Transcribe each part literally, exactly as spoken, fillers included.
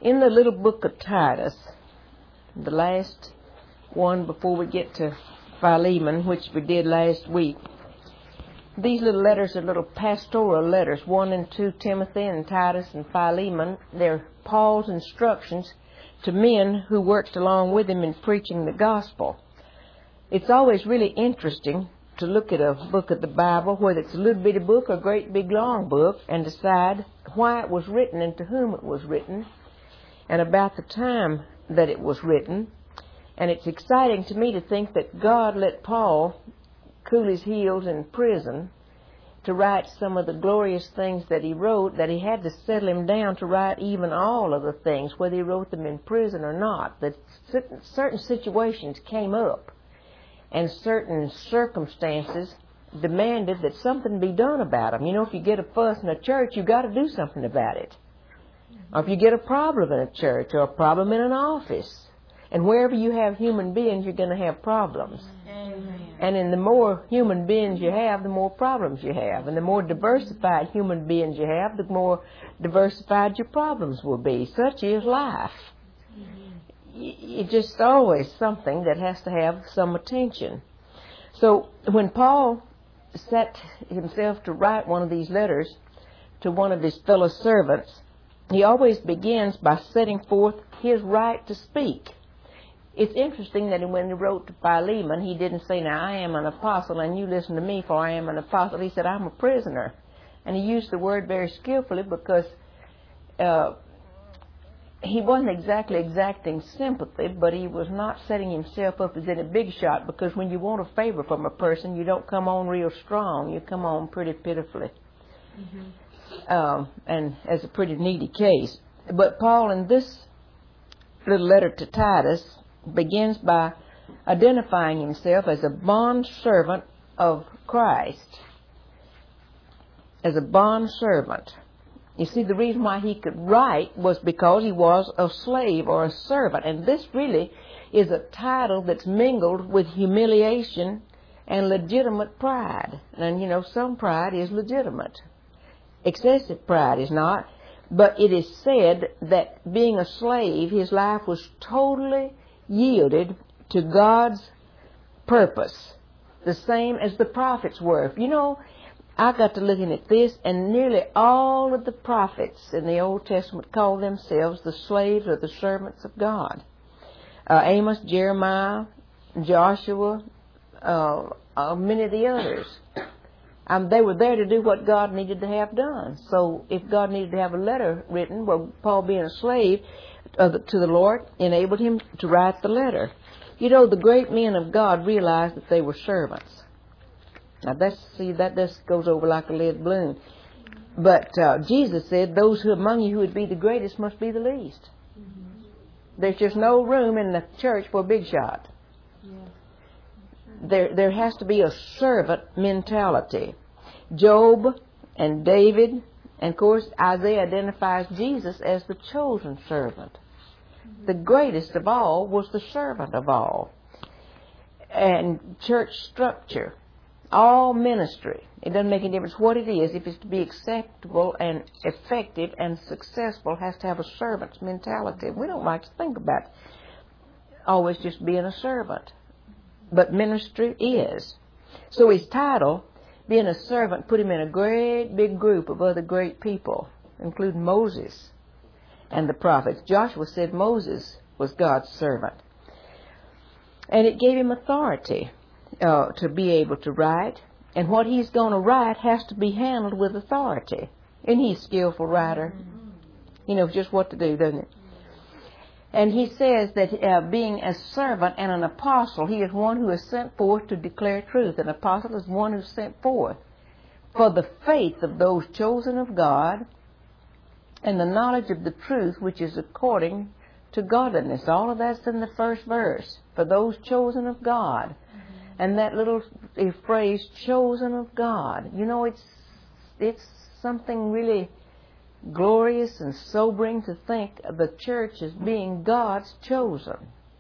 In the little book of Titus, the last one before we get to Philemon, which we did last week, these little letters are little pastoral letters, one and two Timothy and Titus and Philemon. They're Paul's instructions to men who worked along with him in preaching the gospel. It's always really interesting to look at a book of the Bible, whether it's a little bitty book or a great big long book, and decide why it was written and to whom it was written and about the time that it was written. And it's exciting to me to think that God let Paul cool his heels in prison to write some of the glorious things that he wrote, that he had to settle him down to write even all of the things, whether he wrote them in prison or not. That certain situations came up and certain circumstances demanded that something be done about them. You know, if you get a fuss in a church, you've got to do something about it. Or if you get a problem in a church or a problem in an office, and wherever you have human beings, you're going to have problems. Amen. And in the more human beings you have, the more problems you have. And the more diversified human beings you have, the more diversified your problems will be. Such is life. It's just always something that has to have some attention. So when Paul set himself to write one of these letters to one of his fellow servants, he always begins by setting forth his right to speak. It's interesting that when he wrote to Philemon, he didn't say, now I am an apostle and you listen to me, for I am an apostle. He said, I'm a prisoner. And he used the word very skillfully because uh, he wasn't exactly exacting sympathy, but he was not setting himself up as in a big shot, because when you want a favor from a person, you don't come on real strong. You come on pretty pitifully. Mm-hmm. Um, and as a pretty needy case. But Paul, in this little letter to Titus, begins by identifying himself as a bond servant of Christ. As a bond servant. You see, the reason why he could write was because he was a slave or a servant. And this really is a title that's mingled with humiliation and legitimate pride. And, you know, some pride is legitimate. Excessive pride is not. But it is said that being a slave, his life was totally yielded to God's purpose, the same as the prophets were. You know, I got to looking at this, and nearly all of the prophets in the Old Testament call themselves the slaves or the servants of God. Uh, Amos, Jeremiah, Joshua, uh, uh, many of the others. Um, they were there to do what God needed to have done. So if God needed to have a letter written, well, Paul being a slave uh, to the Lord enabled him to write the letter. You know, the great men of God realized that they were servants. Now, that's, see, that just goes over like a lead balloon. But uh, Jesus said, those who among you who would be the greatest must be the least. Mm-hmm. There's just no room in the church for a big shot. Yeah. There, there has to be a servant mentality. Job and David, and of course Isaiah identifies Jesus as the chosen servant. The greatest of all was the servant of all. And church structure, all ministry, it doesn't make any difference what it is. If it's to be acceptable and effective and successful, it has to have a servant's mentality. We don't like to think about always just being a servant. But ministry is. So his title, being a servant, put him in a great big group of other great people, including Moses and the prophets. Joshua said Moses was God's servant. And it gave him authority uh, to be able to write. And what he's going to write has to be handled with authority. And he's a skillful writer. He knows just what to do, doesn't he? And he says that uh, being a servant and an apostle, he is one who is sent forth to declare truth. An apostle is one who is sent forth for the faith of those chosen of God and the knowledge of the truth which is according to godliness. All of that's in the first verse. For those chosen of God. Mm-hmm. And that little phrase, chosen of God. You know, it's it's something really glorious and sobering to think of the church as being God's chosen.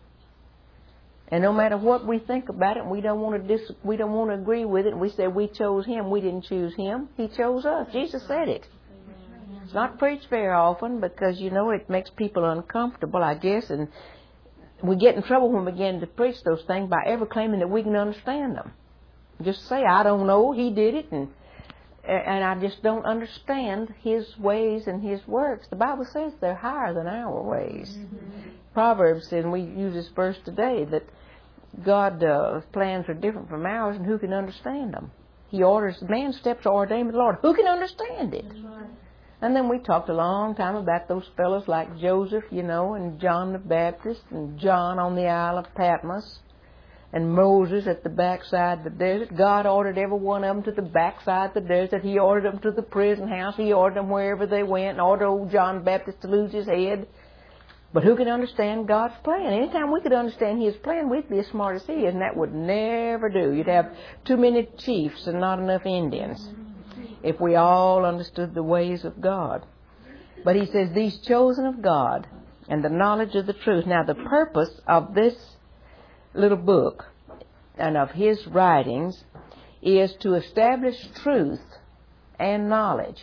And no matter what we think about it, we don't want to dis- we don't want to agree with it. We say we chose him. We didn't choose him. He chose us. Jesus said it. It's not preached very often because, you know, it makes people uncomfortable, I guess, and we get in trouble when we begin to preach those things by ever claiming that we can understand them. Just say, I don't know, he did it, and and I just don't understand his ways and his works. The Bible says they're higher than our ways. Mm-hmm. Proverbs says, and we use this verse today, that God's uh, plans are different from ours, and who can understand them? He orders, man's steps are ordained by the Lord. Who can understand it? Right. And then we talked a long time about those fellows like Joseph, you know, and John the Baptist, and John on the Isle of Patmos, and Moses at the backside of the desert. God ordered every one of them to the backside of the desert. He ordered them to the prison house. He ordered them wherever they went, and ordered old John the Baptist to lose his head. But who can understand God's plan? Anytime we could understand his plan, we'd be as smart as he is, and that would never do. You'd have too many chiefs and not enough Indians if we all understood the ways of God. But he says, these chosen of God and the knowledge of the truth. Now, the purpose of this little book and of his writings is to establish truth and knowledge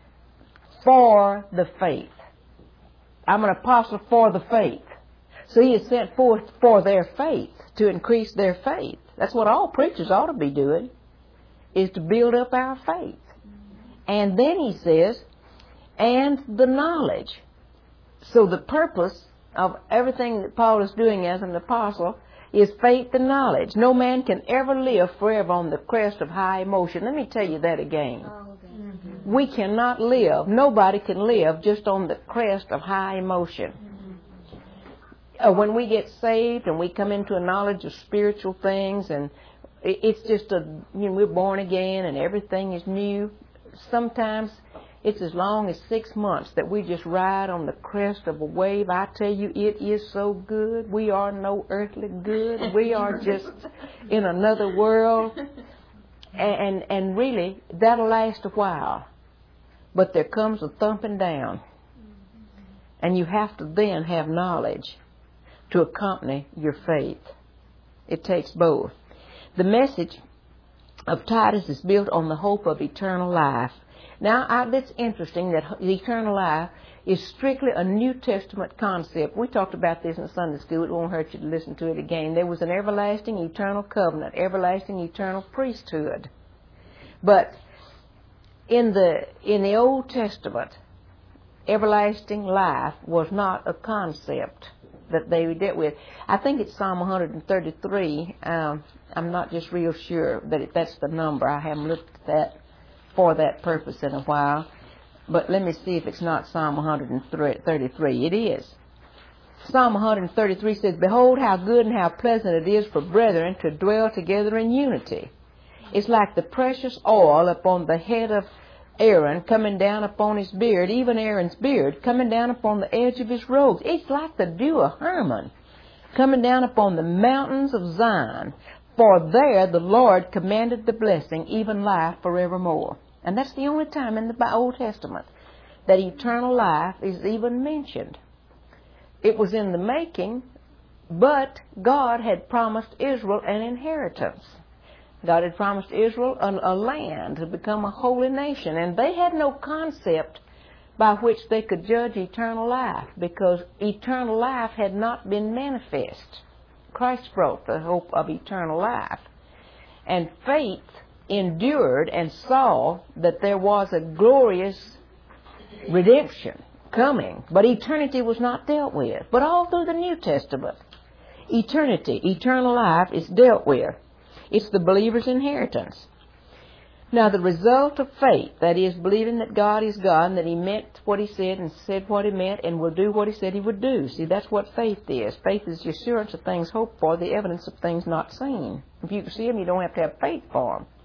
for the faith. I'm an apostle for the faith. So he is sent forth for their faith, to increase their faith. That's what all preachers ought to be doing, is to build up our faith. And then he says, and the knowledge. So the purpose of everything that Paul is doing as an apostle is faith and knowledge. No man can ever live forever on the crest of high emotion. Let me tell you that again. Oh, okay. Mm-hmm. We cannot live, nobody can live just on the crest of high emotion. Mm-hmm. Uh, when we get saved and we come into a knowledge of spiritual things, and it's just a, you know, we're born again and everything is new, sometimes it's as long as six months that we just ride on the crest of a wave. I tell you, it is so good. We are no earthly good. We are just in another world. And, and really, that'll last a while. But there comes a thumping down. And you have to then have knowledge to accompany your faith. It takes both. The message of Titus is built on the hope of eternal life. Now, I, it's interesting that the eternal life is strictly a New Testament concept. We talked about this in Sunday school. It won't hurt you to listen to it again. There was an everlasting eternal covenant, everlasting eternal priesthood. But in the in the Old Testament, everlasting life was not a concept that they dealt with. I think it's Psalm one thirty-three. Um, I'm not just real sure that it, that's the number. I haven't looked at that for that purpose in a while. But let me see if it's not Psalm one thirty-three. It is. Psalm one thirty-three says, behold how good and how pleasant it is for brethren to dwell together in unity. It's like the precious oil upon the head of Aaron coming down upon his beard, even Aaron's beard, coming down upon the edge of his robes. It's like the dew of Hermon coming down upon the mountains of Zion. For there the Lord commanded the blessing, even life forevermore. And that's the only time in the Old Testament that eternal life is even mentioned. It was in the making, but God had promised Israel an inheritance. God had promised Israel a, a land to become a holy nation, and they had no concept by which they could judge eternal life, because eternal life had not been manifest. Christ brought the hope of eternal life. And faith endured and saw that there was a glorious redemption coming, but eternity was not dealt with. But all through the New Testament, eternity, eternal life is dealt with. It's the believer's inheritance. Now, the result of faith, that is, believing that God is God and that He meant what He said and said what He meant and will do what He said He would do. See, that's what faith is. Faith is the assurance of things hoped for, the evidence of things not seen. If you can see them, you don't have to have faith for them.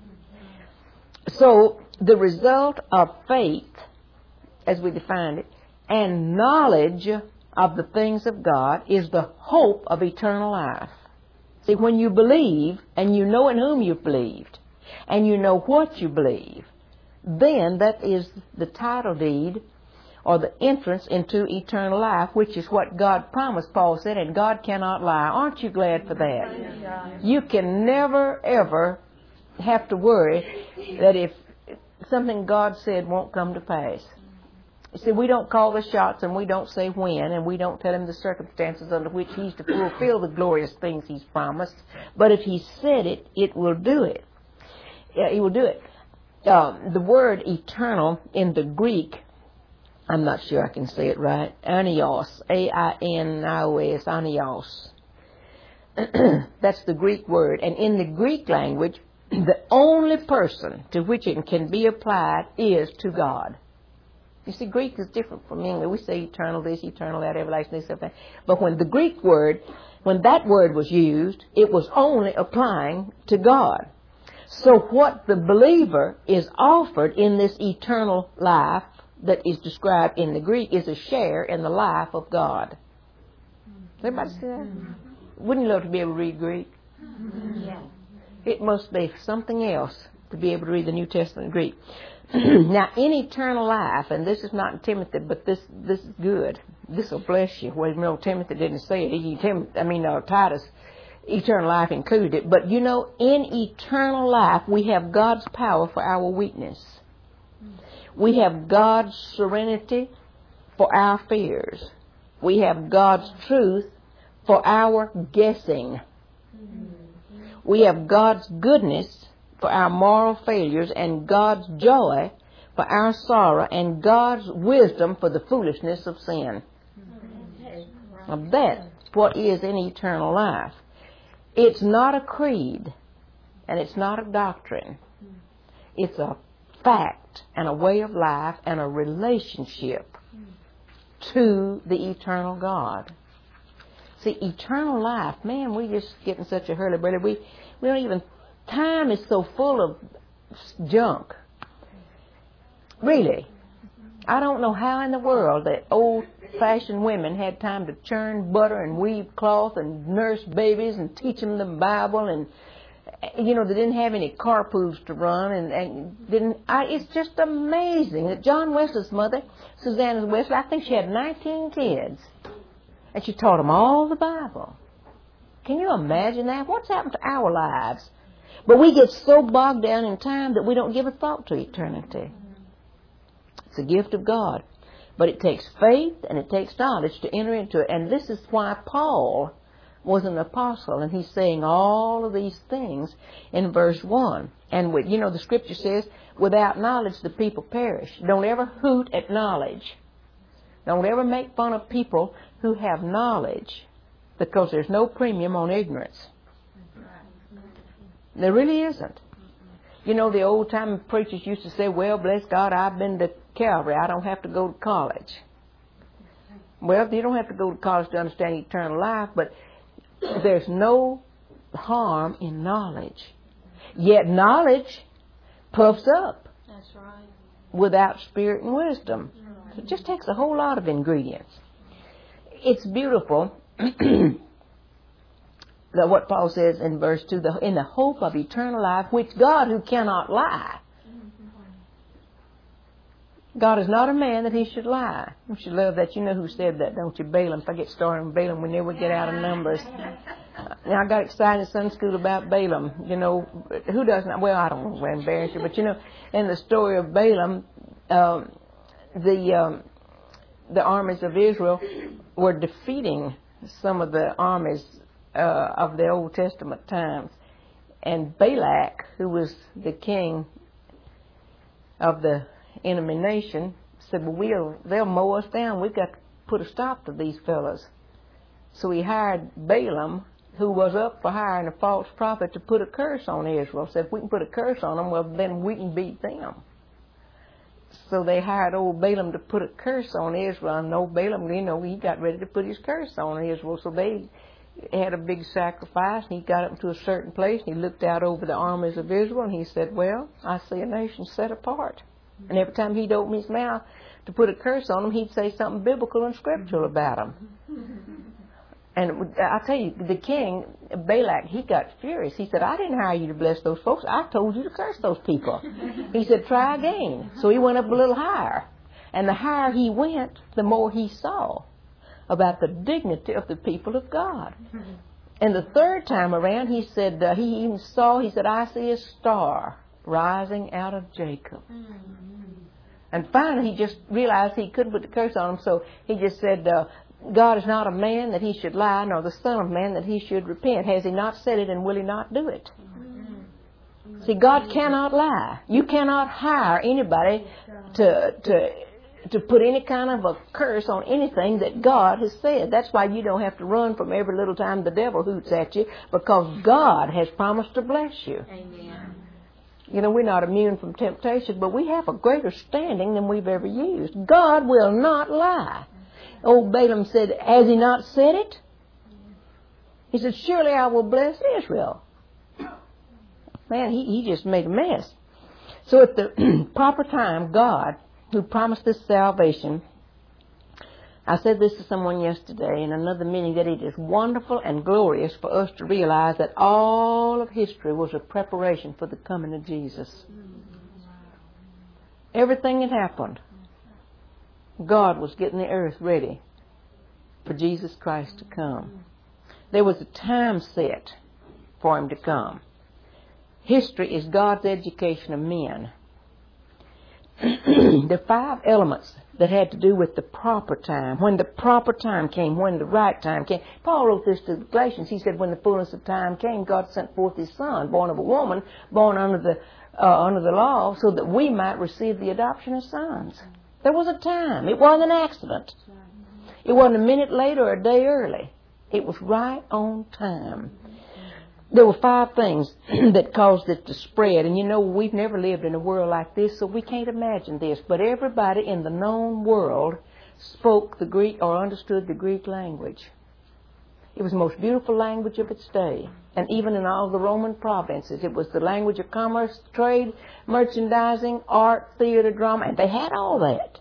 So, the result of faith, as we defined it, and knowledge of the things of God is the hope of eternal life. See, when you believe, and you know in whom you've believed, and you know what you believe, then that is the title deed or the entrance into eternal life, which is what God promised, Paul said, and God cannot lie. Aren't you glad for that? You can never, ever have to worry that if something God said won't come to pass. See, we don't call the shots, and we don't say when, and we don't tell him the circumstances under which he's to fulfill the glorious things he's promised. But if he said it, it will do it. Yeah, he will do it. Um, the word eternal in the Greek, I'm not sure I can say it right, anios, A I N I O S, anios. That's the Greek word. And in the Greek language, the only person to which it can be applied is to God. You see, Greek is different from English. We say eternal this, eternal that, everlasting this, everything. But when the Greek word, when that word was used, it was only applying to God. So what the believer is offered in this eternal life that is described in the Greek is a share in the life of God. Does everybody see that? Wouldn't you love to be able to read Greek? Yeah. It must be something else to be able to read the New Testament Greek. Now, in eternal life, and this is not in Timothy, but this this is good. This will bless you. Well, no, Timothy didn't say it. He, Tim, I mean, uh, Titus, eternal life included it. But, you know, in eternal life, we have God's power for our weakness. We have God's serenity for our fears. We have God's truth for our guessing. We have God's goodness for our moral failures, and God's joy for our sorrow, and God's wisdom for the foolishness of sin. Now that's what is in eternal life. It's not a creed, and it's not a doctrine. It's a fact and a way of life and a relationship to the eternal God. See, eternal life, man, we just get in such a hurry, brother. We, we don't even, time is so full of junk. Really. I don't know how in the world that old-fashioned women had time to churn butter and weave cloth and nurse babies and teach them the Bible, and, you know, they didn't have any carpoos to run, and, and didn't. I, it's just amazing that John Wesley's mother, Susanna Wesley, I think she had nineteen kids. And she taught them all the Bible. Can you imagine that? What's happened to our lives? But we get so bogged down in time that we don't give a thought to eternity. It's a gift of God. But it takes faith and it takes knowledge to enter into it. And this is why Paul was an apostle. And he's saying all of these things in verse one. And, with, you know, the scripture says, without knowledge the people perish. Don't ever hoot at knowledge. Don't ever make fun of people who have knowledge, because there's no premium on ignorance. There really isn't. You know, the old-time preachers used to say, well, bless God, I've been to Calvary. I don't have to go to college. Well, you don't have to go to college to understand eternal life, but there's no harm in knowledge. Yet knowledge puffs up. That's right. Without spirit and wisdom. It just takes a whole lot of ingredients. It's beautiful that what Paul says in verse two, the, in the hope of eternal life, which God, who cannot lie. God is not a man that he should lie. You should love that. You know who said that, don't you? Balaam. If I get started on Balaam, we never get out of Numbers. Now, I got excited in Sunday school about Balaam. You know, who doesn't? Well, I don't want to embarrass you, but you know, in the story of Balaam, um, the um, the armies of Israel were defeating some of the armies uh, of the Old Testament times. And Balak, who was the king of the enemy nation, said, well, we'll, they'll mow us down. We've got to put a stop to these fellas. So he hired Balaam, who was up for hiring a false prophet, to put a curse on Israel. Said, if we can put a curse on them, well, then we can beat them. So they hired old Balaam to put a curse on Israel. And old Balaam, you know, he got ready to put his curse on Israel. So they had a big sacrifice. And he got up to a certain place. And he looked out over the armies of Israel. And he said, well, I see a nation set apart. And every time he'd open his mouth to put a curse on them, he'd say something biblical and scriptural about them. And I tell you, the king, Balak, he got furious. He said, I didn't hire you to bless those folks. I told you to curse those people. He said, try again. So he went up a little higher. And the higher he went, the more he saw about the dignity of the people of God. And the third time around, he said, uh, he even saw, he said, I see a star rising out of Jacob. And finally, he just realized he couldn't put the curse on him, so he just said, uh, God is not a man that he should lie, nor the Son of Man that he should repent. Has he not said it, and will he not do it? Mm-hmm. See, God cannot lie. You cannot hire anybody to to to put any kind of a curse on anything that God has said. That's why you don't have to run from every little time the devil hoots at you, because God has promised to bless you. Amen. You know, we're not immune from temptation, but we have a greater standing than we've ever used. God will not lie. Old Balaam said, has he not said it? He said, surely I will bless Israel. Man, he, he just made a mess. So at the proper time, God, who promised this salvation, I said this to someone yesterday in another meeting, that it is wonderful and glorious for us to realize that all of history was a preparation for the coming of Jesus. Everything that happened, God was getting the earth ready for Jesus Christ to come. There was a time set for him to come. History is God's education of men. The five elements that had to do with the proper time, when the proper time came, when the right time came. Paul wrote this to the Galatians. He said, when the fullness of time came, God sent forth his Son, born of a woman, born under the uh, under the law, so that we might receive the adoption of sons. There was a time. It wasn't an accident. It wasn't a minute late or a day early. It was right on time. There were five things that caused it to spread. And you know, we've never lived in a world like this, so we can't imagine this. But everybody in the known world spoke the Greek or understood the Greek language. It was the most beautiful language of its day. And even in all the Roman provinces, it was the language of commerce, trade, merchandising, art, theater, drama. And they had all that.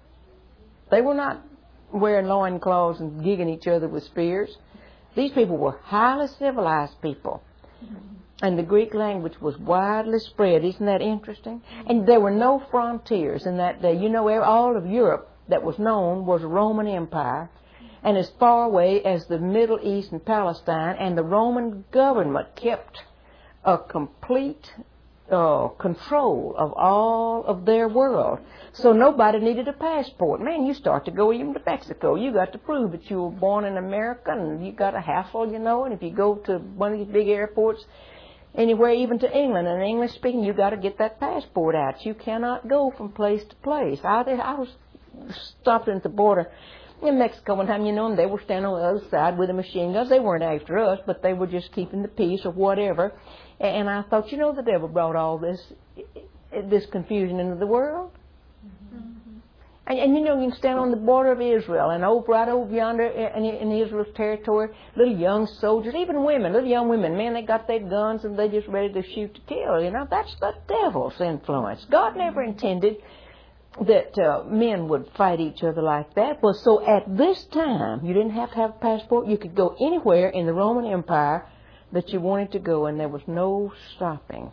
They were not wearing loincloths and gigging each other with spears. These people were highly civilized people. And the Greek language was widely spread. Isn't that interesting? And there were no frontiers in that day. You know, all of Europe that was known was a Roman Empire. And as far away as the Middle East and Palestine, and the Roman government kept a complete uh, control of all of their world. So nobody needed a passport. Man, you start to go even to Mexico. You got to prove that you were born in America, and you got a hassle, you know. And if you go to one of these big airports, anywhere, even to England, and English speaking, you got to get that passport out. You cannot go from place to place. I, I was stopped at the border in Mexico one time, you know, and they were standing on the other side with the machine guns. They weren't after us, but they were just keeping the peace or whatever. And I thought, you know, the devil brought all this this confusion into the world. Mm-hmm. And, and, you know, you can stand on the border of Israel, and over, right over yonder in, in Israel's territory, little young soldiers, even women, little young women, man, they got their guns and they're just ready to shoot to kill. You know, that's the devil's influence. God never intended that uh, men would fight each other like that. Well, so at this time, you didn't have to have a passport. You could go anywhere in the Roman Empire that you wanted to go, and there was no stopping.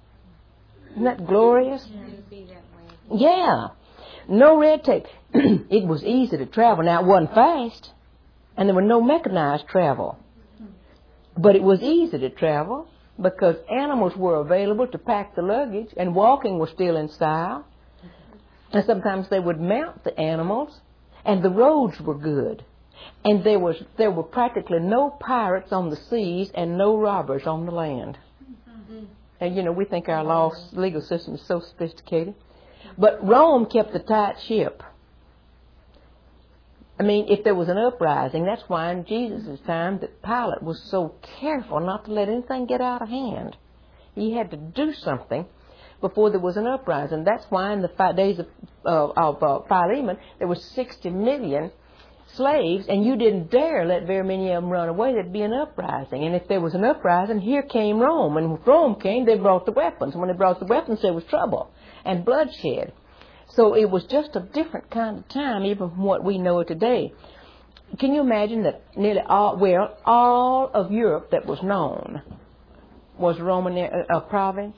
Isn't that glorious? Yeah. No red tape. It was easy to travel. Now, it wasn't fast, and there was no mechanized travel. But it was easy to travel because animals were available to pack the luggage, and walking was still in style. And sometimes they would mount the animals, and the roads were good. And there was there were practically no pirates on the seas and no robbers on the land. Mm-hmm. And, you know, we think our law legal system is so sophisticated. But Rome kept a tight ship. I mean, if there was an uprising, that's why in Jesus' time that Pilate was so careful not to let anything get out of hand. He had to do something before there was an uprising. That's why in the five days of, uh, of uh, Philemon, there were sixty million slaves, and you didn't dare let very many of them run away. There'd be an uprising. And if there was an uprising, here came Rome. And when Rome came, they brought the weapons. When they brought the weapons, there was trouble and bloodshed. So it was just a different kind of time, even from what we know today. Can you imagine that nearly all, well, all of Europe that was known was Roman uh, province?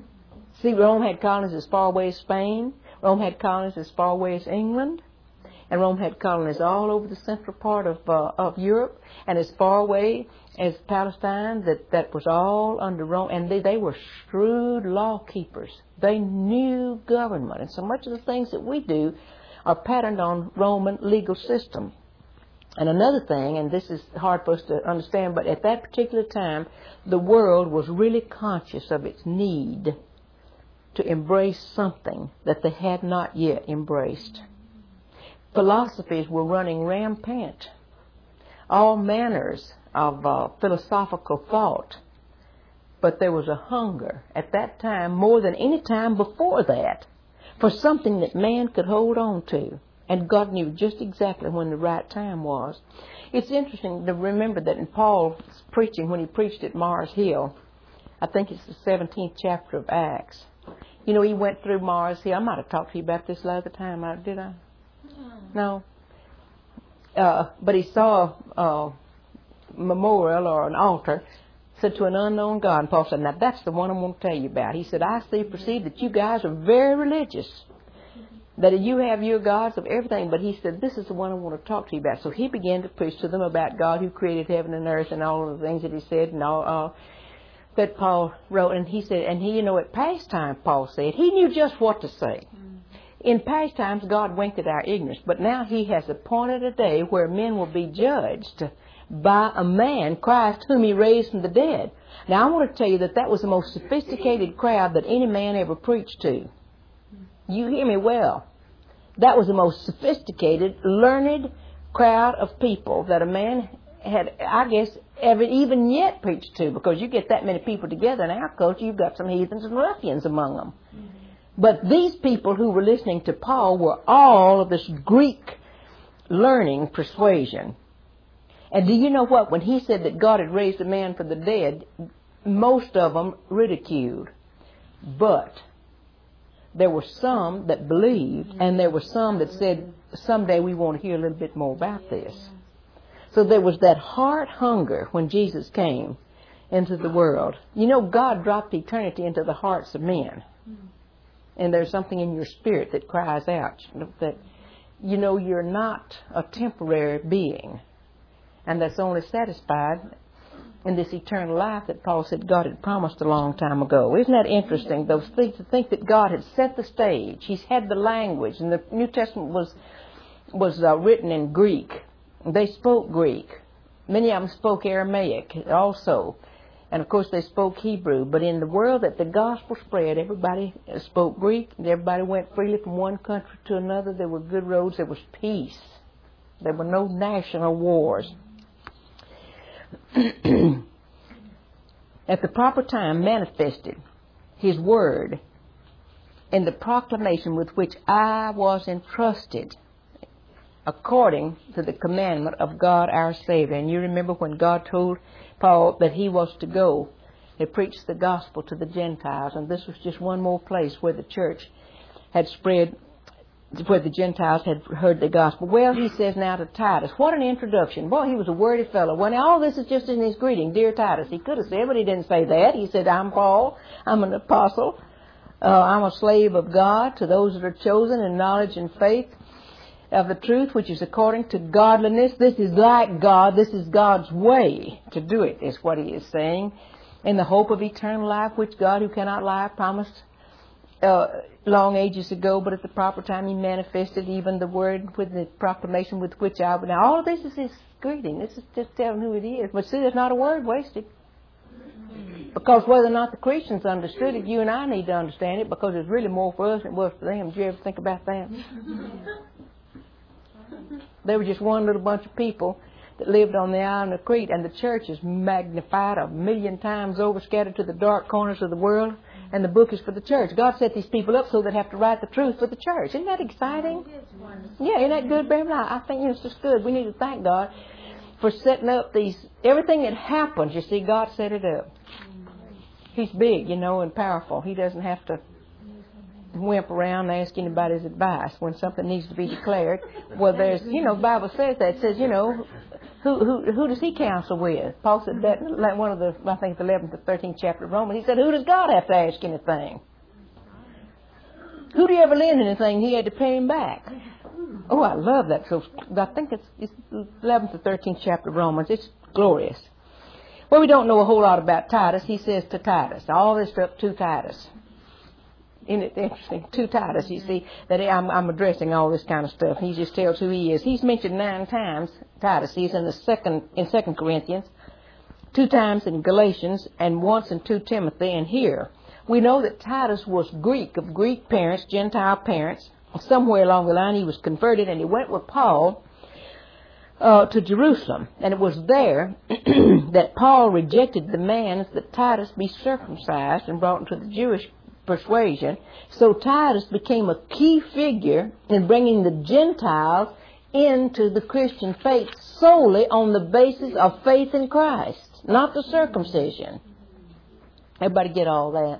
See, Rome had colonies as far away as Spain. Rome had colonies as far away as England. And Rome had colonies all over the central part of uh, of Europe, and as far away as Palestine. That that was all under Rome, and they they were shrewd law keepers. They knew government, and so much of the things that we do are patterned on Roman legal system. And another thing, and this is hard for us to understand, but at that particular time, the world was really conscious of its need to embrace something that they had not yet embraced. Philosophies were running rampant. All manners of uh, philosophical thought. But there was a hunger at that time, more than any time before that, for something that man could hold on to. And God knew just exactly when the right time was. It's interesting to remember that in Paul's preaching, when he preached at Mars Hill, I think it's the seventeenth chapter of Acts. You know, he went through Mars Hill. I might have talked to you about this last time, did I? No. Uh, but he saw a memorial or an altar said to an unknown God. And Paul said, now that's the one I'm going to tell you about. He said, I see, perceive that you guys are very religious. That you have your gods of everything, but he said, this is the one I want to talk to you about. So he began to preach to them about God who created heaven and earth and all of the things that he said and all uh, that Paul wrote. And he said, and he, you know, at past time, Paul said, he knew just what to say. In past times, God winked at our ignorance, but now he has appointed a day where men will be judged by a man, Christ, whom he raised from the dead. Now, I want to tell you that that was the most sophisticated crowd that any man ever preached to. You hear me well. That was the most sophisticated, learned crowd of people that a man had, I guess, ever even yet preached to, because you get that many people together in our culture, you've got some heathens and ruffians among them. Mm-hmm. But these people who were listening to Paul were all of this Greek learning persuasion. And do you know what? When he said that God had raised a man from the dead, most of them ridiculed. But there were some that believed, and there were some that said, someday we want to hear a little bit more about this. So there was that heart hunger when Jesus came into the world. You know, God dropped eternity into the hearts of men. And there's something in your spirit that cries out that, you know, you're not a temporary being. And that's only satisfied in this eternal life that Paul said God had promised a long time ago. Isn't that interesting? Those things to think that God had set the stage. He's had the language, and the New Testament was was uh, written in Greek. They spoke Greek. Many of them spoke Aramaic also, and of course they spoke Hebrew. But in the world that the gospel spread, everybody spoke Greek, and everybody went freely from one country to another. There were good roads. There was peace. There were no national wars. At the proper time manifested His word in the proclamation with which I was entrusted according to the commandment of God our Savior. And you remember when God told Paul that he was to go and preach the gospel to the Gentiles, and this was just one more place where the church had spread, where the Gentiles had heard the gospel. Well, he says now to Titus, what an introduction. Boy, he was a wordy fellow. Well, now all this is just in his greeting, dear Titus. He could have said, but he didn't say that. He said, I'm Paul, I'm an apostle, uh, I'm a slave of God to those that are chosen in knowledge and faith of the truth, which is according to godliness. This is like God. This is God's way to do it, is what he is saying. In the hope of eternal life, which God, who cannot lie, promised Uh, long ages ago, but at the proper time he manifested even the word with the proclamation with which I would. Now all of this is his greeting. This is just telling who it is. But see, there's not a word wasted. Because whether or not the Christians understood it, you and I need to understand it, because it's really more for us than it was for them. Did you ever think about that? They were just one little bunch of people that lived on the island of Crete, and the church is magnified a million times over, scattered to the dark corners of the world. And the book is for the church. God set these people up so they'd have to write the truth for the church. Isn't that exciting? Yeah, isn't that good, Baby? I think you know, it's just good. We need to thank God for setting up these, everything that happens, you see, God set it up. He's big, you know, and powerful. He doesn't have to wimp around and ask anybody's advice when something needs to be declared. Well, there's, you know, the Bible says that. It says, you know, Who, who who does he counsel with? Paul said that like one of the, I think the eleventh or thirteenth chapter of Romans. He said, who does God have to ask anything? Who do you ever lend anything he had to pay him back? Oh, I love that. So I think it's, it's eleventh or thirteenth chapter of Romans. It's glorious. Well, we don't know a whole lot about Titus. He says to Titus, all this stuff to Titus. Isn't it interesting? To Titus, you see, that I'm, I'm addressing all this kind of stuff. He just tells who he is. He's mentioned nine times, Titus. He's in the second, in Second Corinthians, two times in Galatians, and once in Second Timothy, and here. We know that Titus was Greek, of Greek parents, Gentile parents. Somewhere along the line he was converted, and he went with Paul uh, to Jerusalem. And it was there that Paul rejected the demands that Titus be circumcised and brought into the Jewish persuasion. So Titus became a key figure in bringing the Gentiles into the Christian faith solely on the basis of faith in Christ, not the circumcision. Everybody get all that?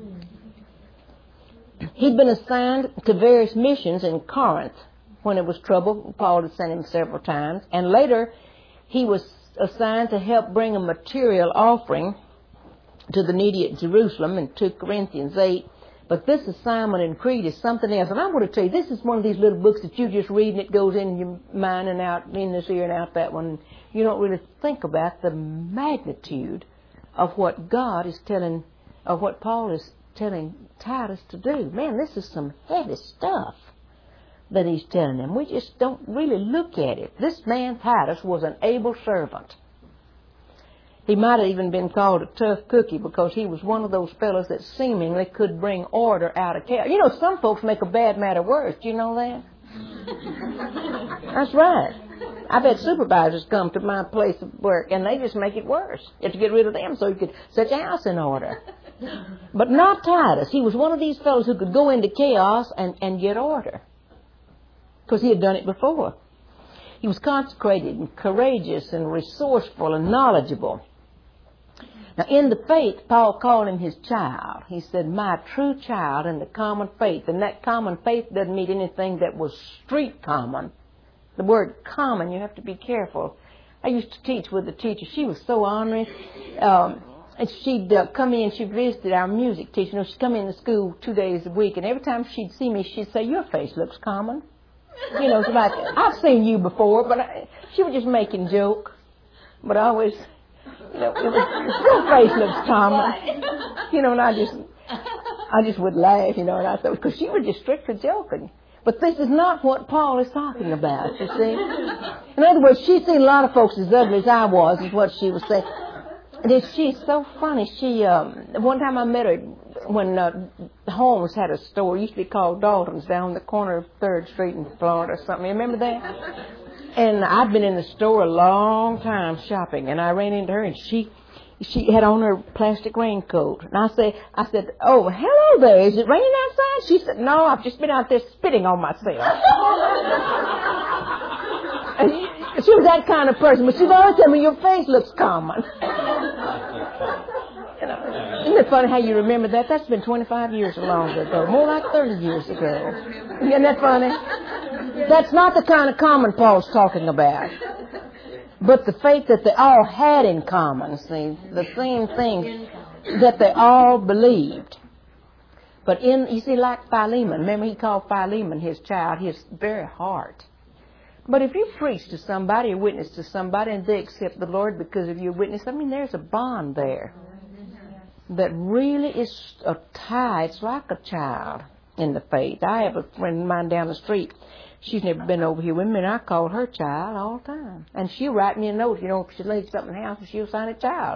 He'd been assigned to various missions in Corinth when it was trouble. Paul had sent him several times. And later, he was assigned to help bring a material offering to the needy at Jerusalem in Second Corinthians eight. But this assignment in Crete is something else. And I want to tell you, this is one of these little books that you just read and it goes in your mind and out, in this ear and out that one. You don't really think about the magnitude of what God is telling, of what Paul is telling Titus to do. Man, this is some heavy stuff that he's telling him. We just don't really look at it. This man, Titus, was an able servant. He might have even been called a tough cookie because he was one of those fellows that seemingly could bring order out of chaos. You know, some folks make a bad matter worse. Do you know that? That's right. I've had supervisors come to my place of work and they just make it worse. You have to get rid of them so you could set your house in order. But not Titus. He was one of these fellows who could go into chaos and, and get order. Because he had done it before. He was consecrated and courageous and resourceful and knowledgeable. Now, in the faith, Paul called him his child. He said, my true child in the common faith. And that common faith doesn't mean anything that was street common. The word common, you have to be careful. I used to teach with a teacher. She was so ornery. Um, and she'd uh, come in, she'd visited our music teacher. You know, she'd come in to school two days a week. And every time she'd see me, she'd say, your face looks common. You know, it's like, I've seen you before, but I, she was just making joke. But I always, you know, it was, your face looks common. You know, and I just, I just would laugh, you know, and I thought, because she was just strictly joking. But this is not what Paul is talking about, you see. In other words, she's seen a lot of folks as ugly as I was, is what she was saying. And she's so funny. She, um, one time I met her when uh, Holmes had a store. It used to be called Dalton's down the corner of third Street in Florida or something. You remember that? And I'd been in the store a long time shopping, and I ran into her, and she she had on her plastic raincoat. And I said, I said, oh, hello there. Is it raining outside? She said, no, I've just been out there spitting on myself. And she, she was that kind of person, but she'd always tell me, your face looks common. You know, isn't it funny how you remember that? That's been twenty-five years or longer ago, more like thirty years ago. Isn't that funny? That's not the kind of common Paul's talking about. But the faith that they all had in common, see, the same thing that they all believed. But in, you see, like Philemon, remember he called Philemon his child, his very heart. But if you preach to somebody or witness to somebody and they accept the Lord because of your witness, I mean, there's a bond there that really is a tie. It's like a child in the faith. I have a friend of mine down the street. She's never been over here with me, and I call her child all the time. And she'll write me a note, you know, if she lays something in the house, and she'll sign it child.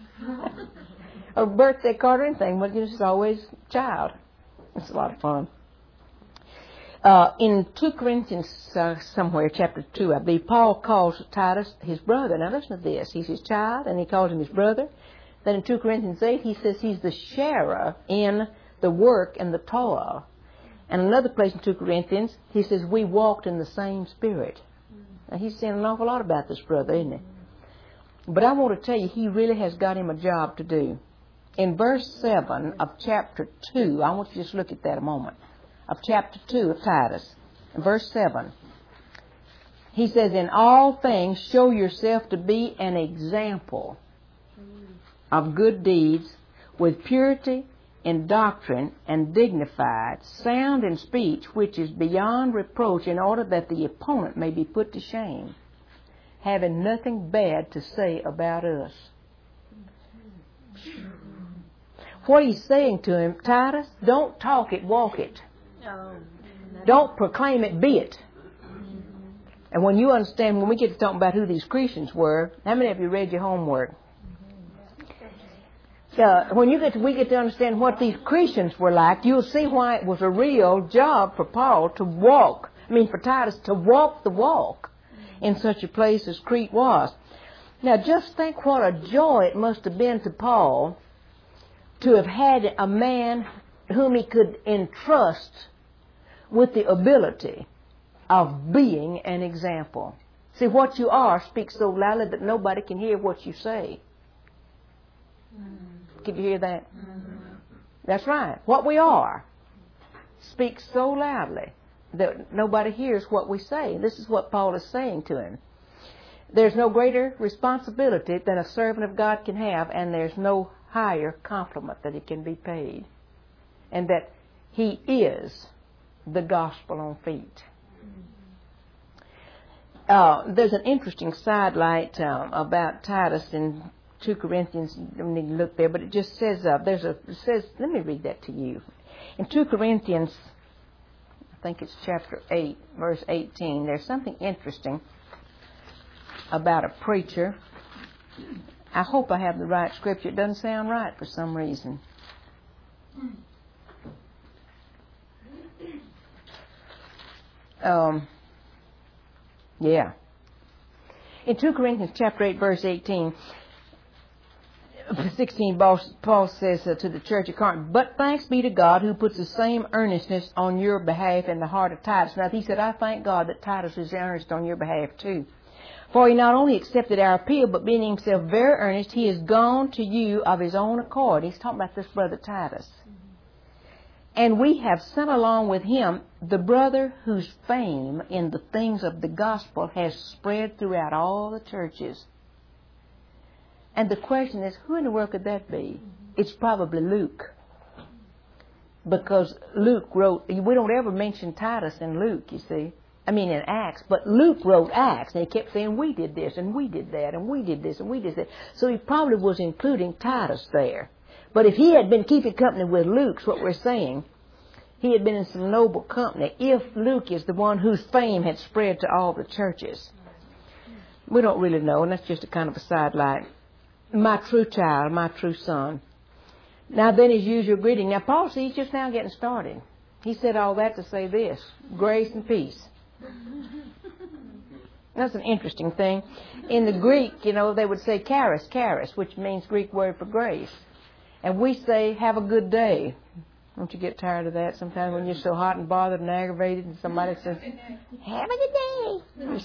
A birthday card or anything, but it's always child. It's a lot of fun. Uh, in Second Corinthians uh, somewhere, chapter two, I believe, Paul calls Titus his brother. Now listen to this. He's his child, and he calls him his brother. Then in Second Corinthians eight, he says he's the sharer in the work and the toil. And another place in Second Corinthians, he says we walked in the same spirit. Now he's saying an awful lot about this brother, isn't he? But I want to tell you, he really has got him a job to do. In verse seven of chapter two, I want you to just look at that a moment, of chapter two of Titus, verse seven. He says, in all things show yourself to be an example of good deeds with purity in doctrine and dignified, sound in speech, which is beyond reproach, in order that the opponent may be put to shame, having nothing bad to say about us. What he's saying to him, Titus, don't talk it, walk it. Don't proclaim it, be it. And when you understand, when we get to talking about who these Christians were, how many of you read your homework? Uh, when you get to, we get to understand what these Christians were like, you'll see why it was a real job for Paul to walk, I mean for Titus to walk the walk in such a place as Crete was. Now just think what a joy it must have been to Paul to have had a man whom he could entrust with the ability of being an example. See, what you are speaks so loudly that nobody can hear what you say. Can you hear that? That's right. What we are speaks so loudly that nobody hears what we say. This is what Paul is saying to him. There's no greater responsibility than a servant of God can have, and there's no higher compliment that he can be paid. And that he is the gospel on feet. Uh, there's an interesting sidelight uh, about Titus in two Corinthians. You don't need to look there, but it just says, uh, there's a, it says, let me read that to you. In two Corinthians, I think it's chapter eight, verse eighteen, there's something interesting about a preacher. I hope I have the right scripture. It doesn't sound right for some reason. Um, yeah. In two Corinthians chapter eight, verse eighteen, sixteen, Paul says uh, to the church at Corinth, but thanks be to God who puts the same earnestness on your behalf in the heart of Titus. Now he said, I thank God that Titus is earnest on your behalf too. For he not only accepted our appeal, but being himself very earnest, he has gone to you of his own accord. He's talking about this brother Titus. And we have sent along with him the brother whose fame in the things of the gospel has spread throughout all the churches. And the question is, who in the world could that be? It's probably Luke. Because Luke wrote, we don't ever mention Titus in Luke, you see. I mean in Acts, but Luke wrote Acts, and he kept saying, we did this, and we did that, and we did this, and we did that. So he probably was including Titus there. But if he had been keeping company with Luke's, what we're saying, he had been in some noble company, if Luke is the one whose fame had spread to all the churches. We don't really know, and that's just a kind of a sidelight. My true child, my true son. Now then his usual greeting. Now Paul, see, he's just now getting started. He said all that to say this, grace and peace. That's an interesting thing. In the Greek, you know, they would say charis, charis, which means Greek word for grace. And we say, have a good day. Don't you get tired of that sometimes when you're so hot and bothered and aggravated and somebody says, have a good day.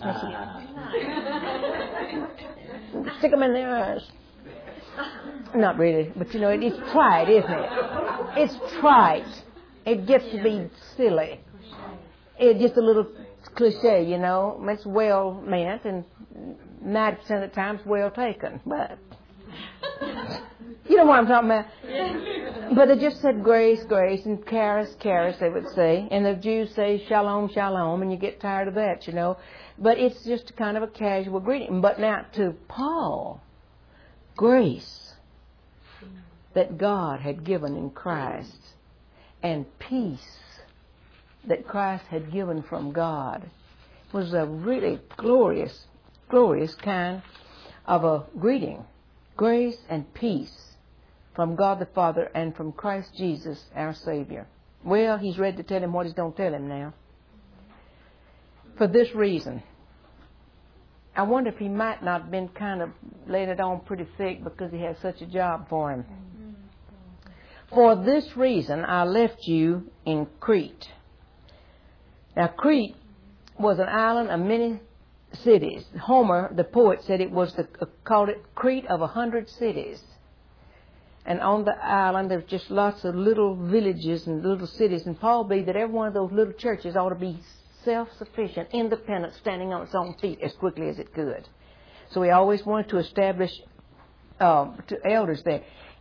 Stick them in their eyes. Not really, but you know, it, it's trite, isn't it? It's trite. It gets to be silly. It's just a little cliche, you know. It's well meant and ninety percent of the time it's well taken. But you know what I'm talking about. Yeah. But they just said grace, grace, and charis, charis, they would say. And the Jews say shalom, shalom, and you get tired of that, you know. But it's just kind of a casual greeting. But now to Paul, grace that God had given in Christ and peace that Christ had given from God was a really glorious, glorious kind of a greeting. Grace and peace from God the Father and from Christ Jesus, our Savior. Well, he's ready to tell him what he's going to tell him now. For this reason, I wonder if he might not have been kind of laying it on pretty thick because he had such a job for him. For this reason, I left you in Crete. Now, Crete was an island of many cities. Homer, the poet, said it was the, uh, called it Crete of a hundred cities. And on the island, there's just lots of little villages and little cities. And Paul believed that every one of those little churches ought to be self-sufficient, independent, standing on its own feet as quickly as it could. So he always wanted to establish uh, to elders there.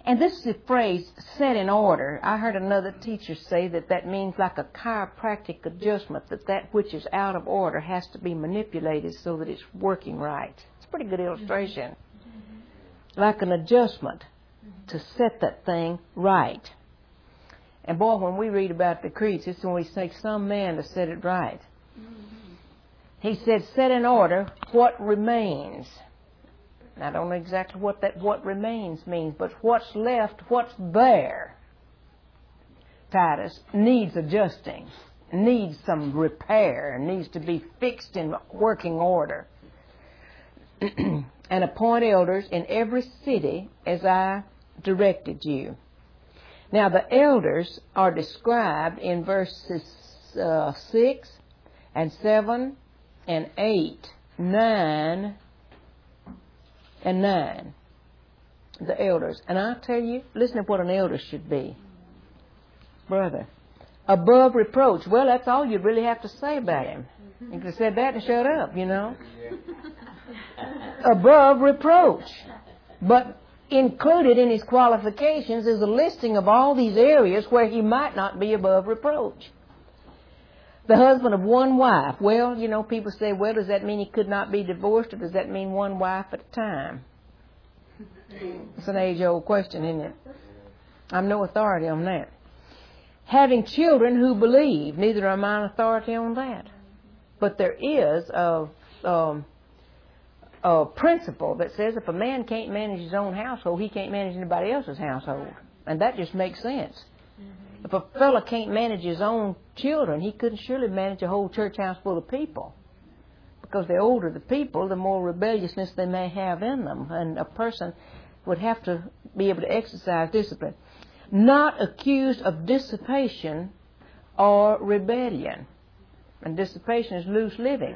And this is the phrase, set in order. I heard another teacher say that that means like a chiropractic adjustment, that that which is out of order has to be manipulated so that it's working right. It's a pretty good illustration. Like an adjustment to set that thing right. And boy, when we read about the creeds, it's when we say some man to set it right. He said, set in order what remains. I don't know exactly what that what remains means, but what's left, what's there, Titus, needs adjusting, needs some repair, needs to be fixed in working order. And appoint elders in every city as I directed you. Now the elders are described in verses uh, six and seven and eight, nine and nine, the elders. And I tell you, listen to what an elder should be. Brother, above reproach. Well, that's all you really have to say about him. You could have said that and shut up, you know. Above reproach. But included in his qualifications is a listing of all these areas where he might not be above reproach. The husband of one wife. Well, you know, people say, well, does that mean he could not be divorced, or does that mean one wife at a time? It's an age-old question, isn't it? I'm no authority on that. Having children who believe. Neither am I an authority on that. But there is a, um, a principle that says if a man can't manage his own household, he can't manage anybody else's household. And that just makes sense. If a fella can't manage his own children, he couldn't surely manage a whole church house full of people. Because the older the people, the more rebelliousness they may have in them. And a person would have to be able to exercise discipline. Not accused of dissipation or rebellion. And dissipation is loose living.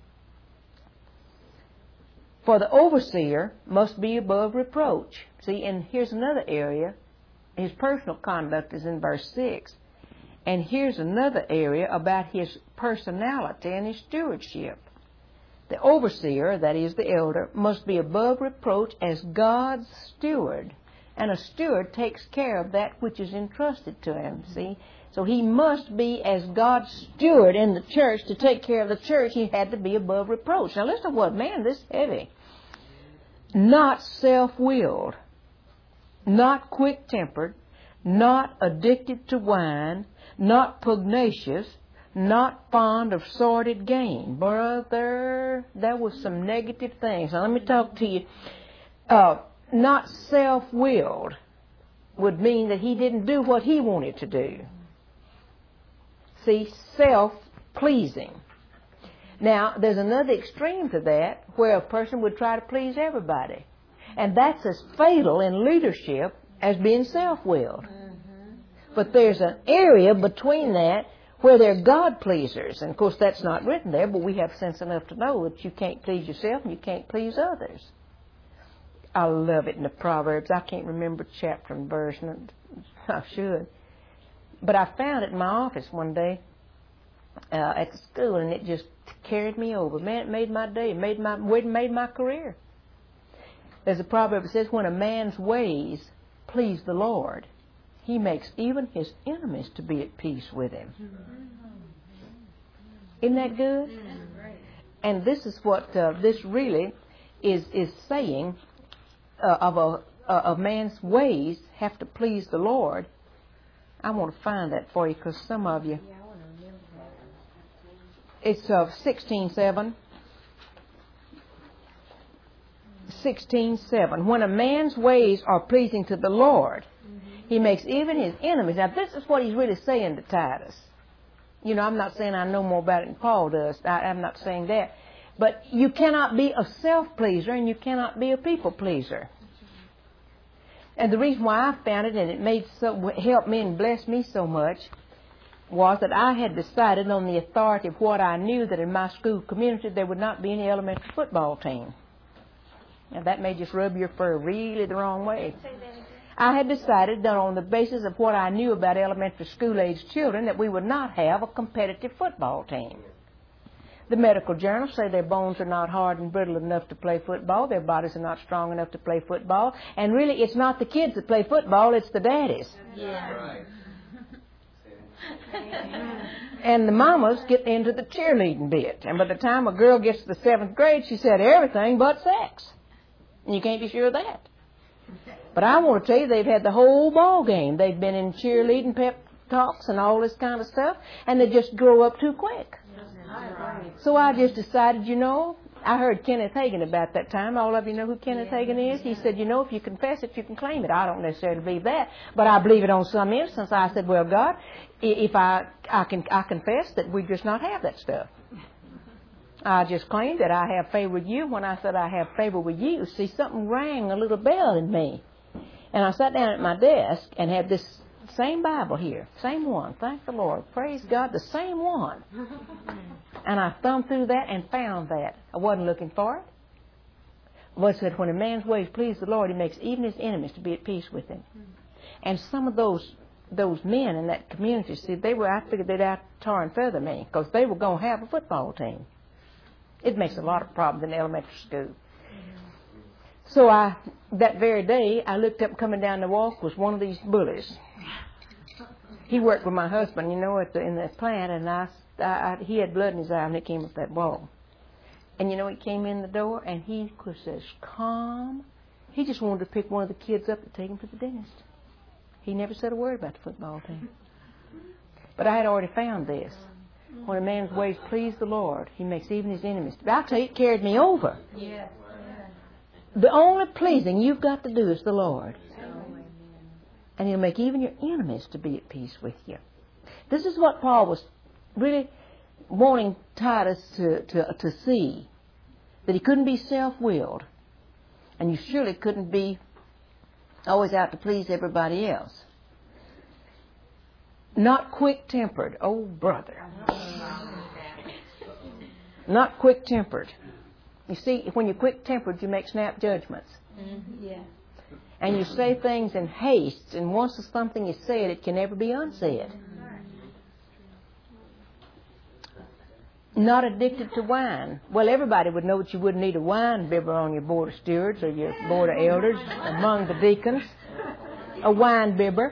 For the overseer must be above reproach. See, and here's another area. His personal conduct is in verse six. And here's another area about his personality and his stewardship. The overseer, that is the elder, must be above reproach as God's steward. And a steward takes care of that which is entrusted to him, see? So he must be as God's steward in the church to take care of the church. He had to be above reproach. Now listen to what, man, this is heavy. Not self-willed. Not quick-tempered, not addicted to wine, not pugnacious, not fond of sordid gain. Brother, that was some negative things. Now let me talk to you. Uh, not self-willed would mean that he didn't do what he wanted to do. See, self-pleasing. Now, there's another extreme to that where a person would try to please everybody. And that's as fatal in leadership as being self-willed. Mm-hmm. But there's an area between that where they're God-pleasers. And, of course, that's not written there, but we have sense enough to know that you can't please yourself and you can't please others. I love it in the Proverbs. I can't remember chapter and verse, and I should. But I found it in my office one day uh, at the school, and it just carried me over. Man, it made my day. It made my, it made my career. There's a proverb that says, when a man's ways please the Lord, he makes even his enemies to be at peace with him. Isn't that good? And this is what uh, this really is is saying uh, of a uh, of man's ways have to please the Lord. I want to find that for you because some of you. It's uh, sixteen seven. sixteen seven. When a man's ways are pleasing to the Lord, mm-hmm. he makes even his enemies. Now, this is what he's really saying to Titus. You know, I'm not saying I know more about it than Paul does. I, I'm not saying that. But you cannot be a self-pleaser and you cannot be a people-pleaser. And the reason why I found it and it made so helped me and blessed me so much was that I had decided on the authority of what I knew that in my school community there would not be any elementary football team. Now, that may just rub your fur really the wrong way. I had decided that on the basis of what I knew about elementary school-age children that we would not have a competitive football team. The medical journals say their bones are not hard and brittle enough to play football. Their bodies are not strong enough to play football. And really, it's not the kids that play football, it's the daddies. Yeah. Right. And the mamas get into the cheerleading bit. And by the time a girl gets to the seventh grade, she said everything but sex. And you can't be sure of that. But I want to tell you, they've had the whole ball game. They've been in cheerleading, pep talks, and all this kind of stuff, and they just grow up too quick. So I just decided, you know, I heard Kenneth Hagin about that time. All of you know who Kenneth Hagin is? He said, you know, if you confess it, you can claim it. I don't necessarily believe that, but I believe it on some instance. I said, well, God, if I I can I confess that we just not have that stuff. I just claimed that I have favor with you. When I said I have favor with you, see, something rang a little bell in me. And I sat down at my desk and had this same Bible here, same one. Thank the Lord. Praise God, the same one. And I thumbed through that and found that. I wasn't looking for it. But it said, when a man's ways please the Lord, he makes even his enemies to be at peace with him. And some of those those men in that community, see, they were, I figured they'd out tar and feather me because they were going to have a football team. It makes a lot of problems in elementary school. So I, that very day, I looked up coming down the walk was one of these bullies. He worked with my husband, you know, at the, in the plant, and I, I, I, he had blood in his eye when he came up that wall. And, you know, he came in the door, and he was as calm. He just wanted to pick one of the kids up and take him to the dentist. He never said a word about the football team. But I had already found this. When a man's ways please the Lord, he makes even his enemies. I'll tell you, it carried me over. Yes. The only pleasing you've got to do is the Lord. And he'll make even your enemies to be at peace with you. This is what Paul was really wanting Titus to, to, to see. That he couldn't be self-willed. And you surely couldn't be always out to please everybody else. Not quick-tempered. Oh, brother. Not quick-tempered. You see, when you're quick-tempered, you make snap judgments. Mm-hmm. Yeah. And you say things in haste, and once something is said, it can never be unsaid. Not addicted to wine. Well, everybody would know that you wouldn't need a wine bibber on your board of stewards or your board of elders among the deacons. A wine bibber.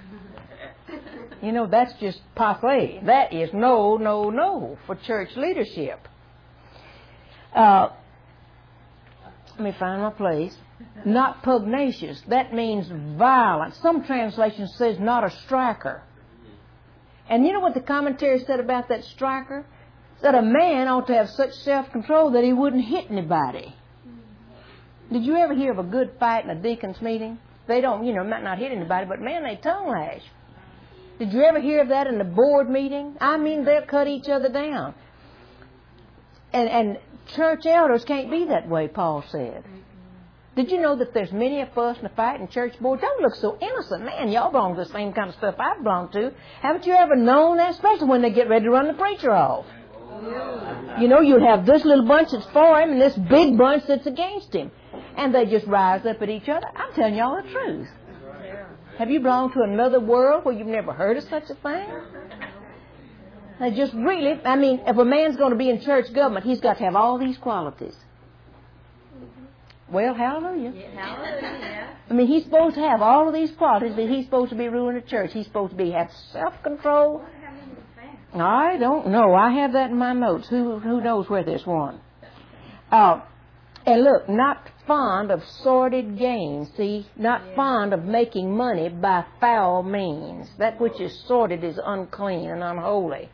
You know, that's just passe. That is no, no, no for church leadership. Uh, let me find my place. Not pugnacious. That means violent. Some translation says not a striker. And you know what the commentary said about that striker? That a man ought to have such self-control that he wouldn't hit anybody. Did you ever hear of a good fight in a deacon's meeting? They don't, you know, might not hit anybody, but man, they tongue lash. Did you ever hear of that in the board meeting? I mean, they'll cut each other down. And, and church elders can't be that way, Paul said. Did you know that there's many a fuss and a fight in church board? Don't look so innocent. Man, y'all belong to the same kind of stuff I belong to. Haven't you ever known that? Especially when they get ready to run the preacher off. You know, you'll have this little bunch that's for him and this big bunch that's against him. And they just rise up at each other. I'm telling y'all the truth. Have you belonged to another world where you've never heard of such a thing? They just really, I mean, if a man's going to be in church government, he's got to have all these qualities. Well, hallelujah. Yeah, hallelujah. I mean, he's supposed to have all of these qualities, but he's supposed to be ruling the church. He's supposed to be have self-control. I don't know. I have that in my notes. Who who knows where there's one? Uh, and look, not fond of sordid gain. See, not yeah. fond of making money by foul means. That which is sordid is unclean and unholy.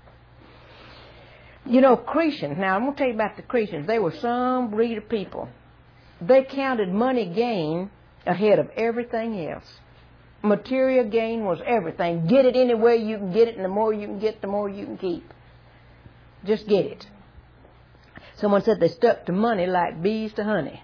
You know, Cretians. Now, I'm going to tell you about the Cretians. They were some breed of people. They counted money gain ahead of everything else. Material gain was everything. Get it any way you can get it, and the more you can get, the more you can keep. Just get it. Someone said they stuck to money like bees to honey.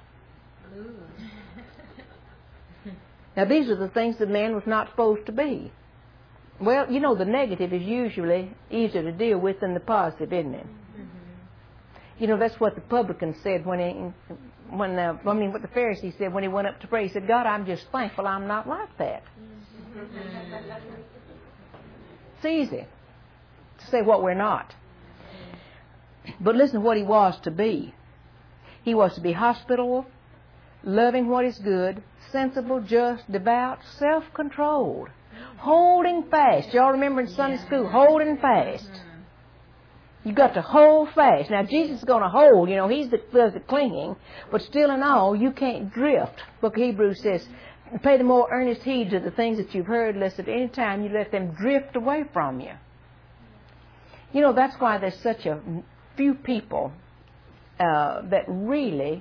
Now, these are the things that man was not supposed to be. Well, you know, the negative is usually easier to deal with than the positive, isn't it? Mm-hmm. You know, that's what the publican said when he, when the, I mean, what the Pharisee said when he went up to pray. He said, God, I'm just thankful I'm not like that. It's easy to say what we're not. But listen to what he was to be. He was to be hospitable, loving what is good, sensible, just, devout, self-controlled, holding fast. Y'all remember in Sunday school, holding fast. You've got to hold fast. Now, Jesus is going to hold. You know, He's the, does the clinging. But still in all, you can't drift. Book of Hebrews says, pay the more earnest heed to the things that you've heard, lest at any time you let them drift away from you. You know, that's why there's such a few people uh, that really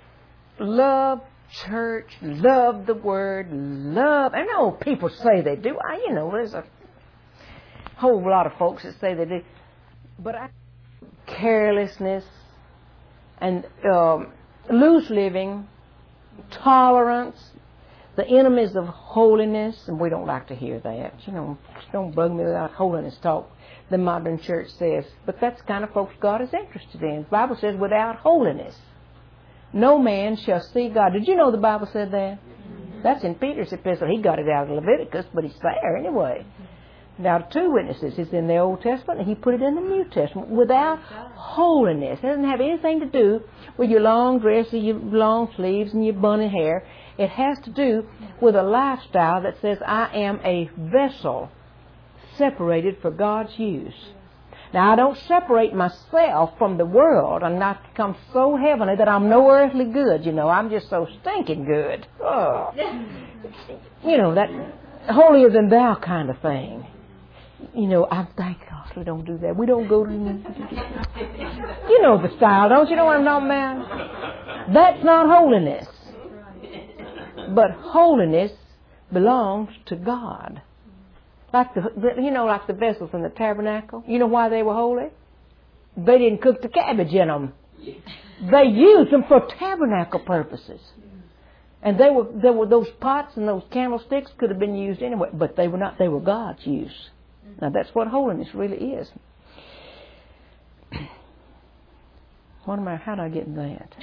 love church, love the Word, love... I know people say they do. I, you know, there's a whole lot of folks that say they do. But I, carelessness and um, loose living, tolerance, the enemies of holiness, and we don't like to hear that. You know, don't bug me without holiness talk, the modern church says. But that's the kind of folks God is interested in. The Bible says, without holiness, no man shall see God. Did you know the Bible said that? That's in Peter's epistle. He got it out of Leviticus, but it's there anyway. Now, two witnesses. It's in the Old Testament, and He put it in the New Testament. Without holiness. It doesn't have anything to do with your long dress or your long sleeves and your bunny hair. It has to do with a lifestyle that says, I am a vessel separated for God's use. Now, I don't separate myself from the world and not become so heavenly that I'm no earthly good, you know. I'm just so stinking good. Oh. You know, that holier than thou kind of thing. You know, I thank God we don't do that. We don't go to... You know the style, don't you know what I'm talking about? That's not holiness. But holiness belongs to God. Like the, you know, like the vessels in the tabernacle. You know why they were holy? They didn't cook the cabbage in them. They used them for tabernacle purposes. And they were, there were those pots and those candlesticks could have been used anyway, but they were not. They were God's use. Now that's what holiness really is. What am I? How did I get in that?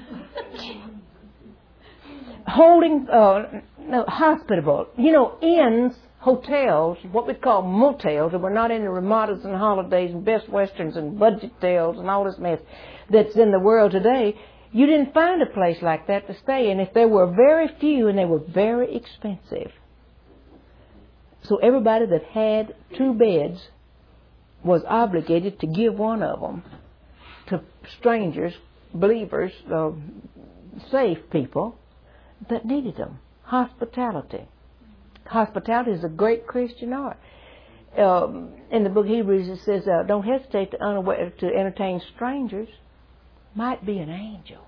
Holding, uh, no, hospitable. You know, inns, hotels, what we call motels, and we're not into Ramadas and holidays and Best Westerns and budget tales and all this mess that's in the world today. You didn't find a place like that to stay in if there were very few, and they were very expensive. So everybody that had two beds was obligated to give one of them to strangers, believers, uh, safe people that needed them. Hospitality. Hospitality is a great Christian art. Um, in the book of Hebrews it says, uh, don't hesitate to, unaware, to entertain strangers. Might be an angel.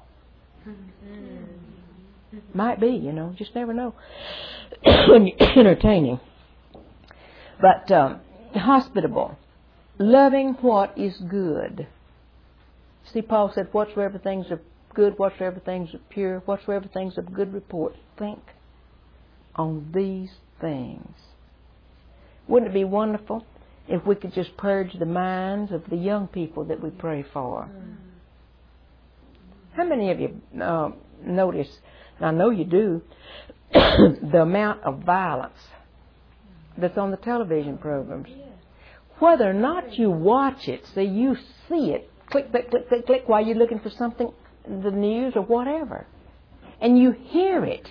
Mm-hmm. Might be, you know, just never know when you're entertaining. But um, hospitable, loving what is good. See, Paul said, whatsoever things are good, whatsoever things are pure, whatsoever things of good report, think on these things. Wouldn't it be wonderful if we could just purge the minds of the young people that we pray for? Mm-hmm. How many of you uh, notice, and I know you do, the amount of violence that's on the television programs? Whether or not you watch it, so you see it, click, click, click, click, click, while you're looking for something, the news or whatever, and you hear it.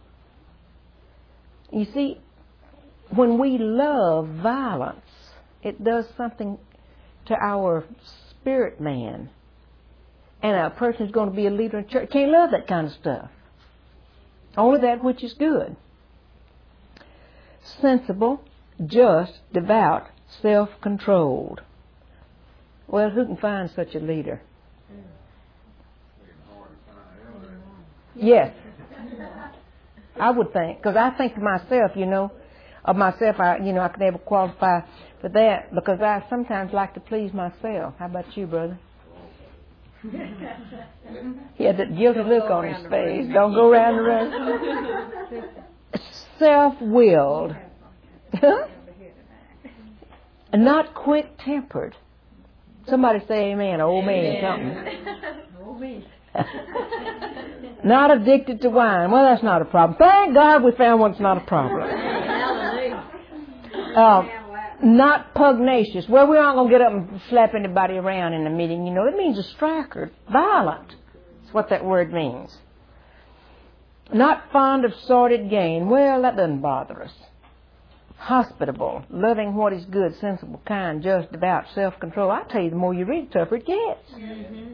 You see, when we love violence, it does something to our spirit man. And a person who's going to be a leader in church can't love that kind of stuff. Only that which is good. Sensible, just, devout, self-controlled. Well, who can find such a leader? Yes. I would think. Because I think to myself, you know, of myself, I, you know, I could never qualify for that because I sometimes like to please myself. How about you, brother? He had that guilty look on his face. Don't go around the room. Self-willed. Not quick-tempered. Somebody say amen. Old man something. Not addicted to wine. Well, that's not a problem. Thank God we found one that's not a problem. Uh, Not pugnacious. Well, we aren't going to get up and slap anybody around in a meeting. You know, it means a striker. Violent. That's what that word means. Not fond of sordid gain. Well, that doesn't bother us. Hospitable. Loving what is good, sensible, kind, just, devout, self-control. I tell you, the more you read, the tougher it gets. Mm-hmm.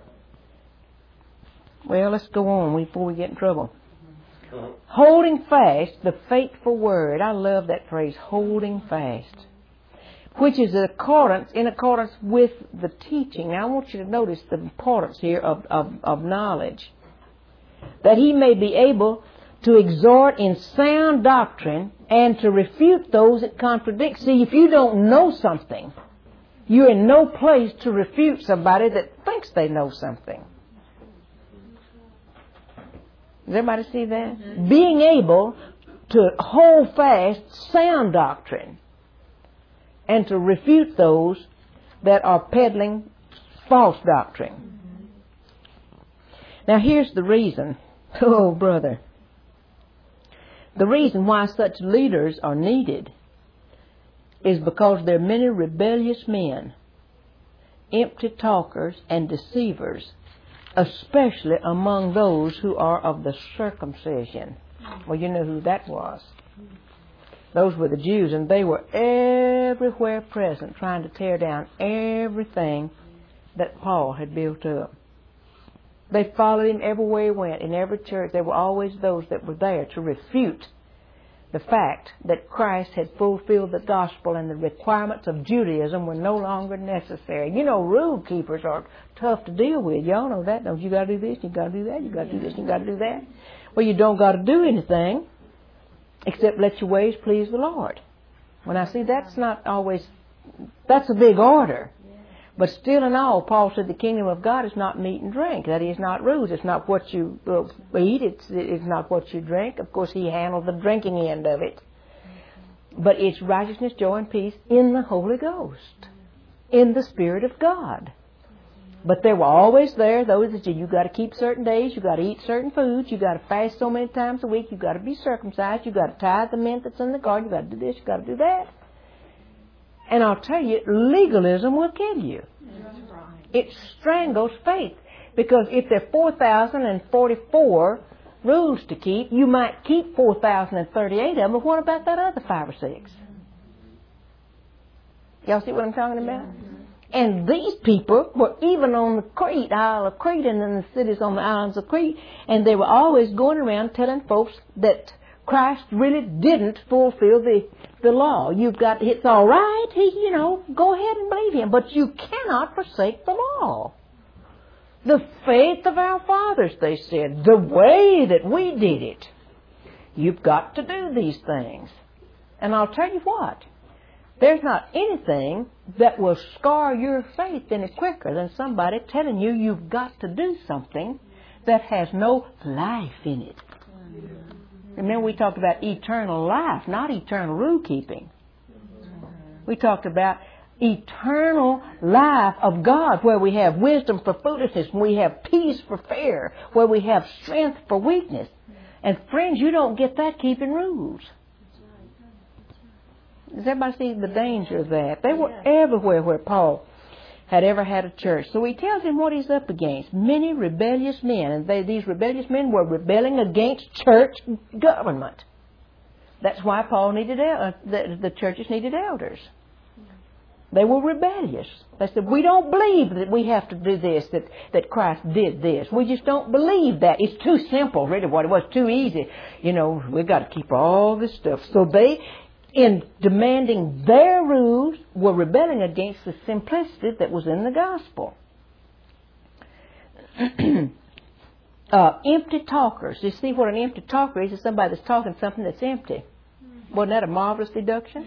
Well, let's go on before we get in trouble. Holding fast the faithful word. I love that phrase, holding fast. Which is in accordance, in accordance with the teaching. Now, I want you to notice the importance here of, of, of knowledge. That he may be able to exhort in sound doctrine and to refute those that contradict. See, if you don't know something, you're in no place to refute somebody that thinks they know something. Does everybody see that? Mm-hmm. Being able to hold fast sound doctrine and to refute those that are peddling false doctrine. Mm-hmm. Now here's the reason. Oh, brother. The reason why such leaders are needed is because there are many rebellious men, empty talkers and deceivers, especially among those who are of the circumcision. Well, you know who that was. Those were the Jews, and they were everywhere present trying to tear down everything that Paul had built up. They followed him everywhere he went. In every church, there were always those that were there to refute the fact that Christ had fulfilled the gospel and the requirements of Judaism were no longer necessary. You know, rule keepers are tough to deal with. Y'all know that. Don't you got to do this, you got to do that, you got to do this, you got to do that. Well, you don't got to do anything except let your ways please the Lord. When I see that's not always, that's a big order. But still in all, Paul said the kingdom of God is not meat and drink. That is not rules. It's not what you uh, eat. It's, it's not what you drink. Of course, he handled the drinking end of it. But it's righteousness, joy, and peace in the Holy Ghost, in the Spirit of God. But there were always there those that said, you got to keep certain days, you got to eat certain foods, you got to fast so many times a week, you got to be circumcised, you got to tithe the mint that's in the garden, you got to do this, you got to do that. And I'll tell you, legalism will kill you. It strangles faith. Because if there are four thousand forty-four rules to keep, you might keep four thousand thirty-eight of them, but what about that other five or six? Y'all see what I'm talking about? And these people were even on the Crete, Isle of Crete, and in the cities on the islands of Crete, and they were always going around telling folks that Christ really didn't fulfill the, the law. You've got, it's all right, he, you know, go ahead and believe him, but you cannot forsake the law. The faith of our fathers, they said, the way that we did it. You've got to do these things. And I'll tell you what, there's not anything that will scar your faith any quicker than somebody telling you you've got to do something that has no life in it. Remember, we talked about eternal life, not eternal rule keeping. We talked about eternal life of God, where we have wisdom for foolishness, we have peace for fear, where we have strength for weakness. And friends, you don't get that keeping rules. Does everybody see the danger of that? They were everywhere where Paul had ever had a church. So he tells him what he's up against. Many rebellious men. And they, these rebellious men were rebelling against church government. That's why Paul needed, uh, the, the churches needed elders. They were rebellious. They said, we don't believe that we have to do this, that, that Christ did this. We just don't believe that. It's too simple, really, what it was, too easy. You know, we've got to keep all this stuff. So they, in demanding their rules, were rebelling against the simplicity that was in the gospel. uh, empty talkers. You see what an empty talker is? It's somebody that's talking something that's empty. Wasn't that a marvelous deduction?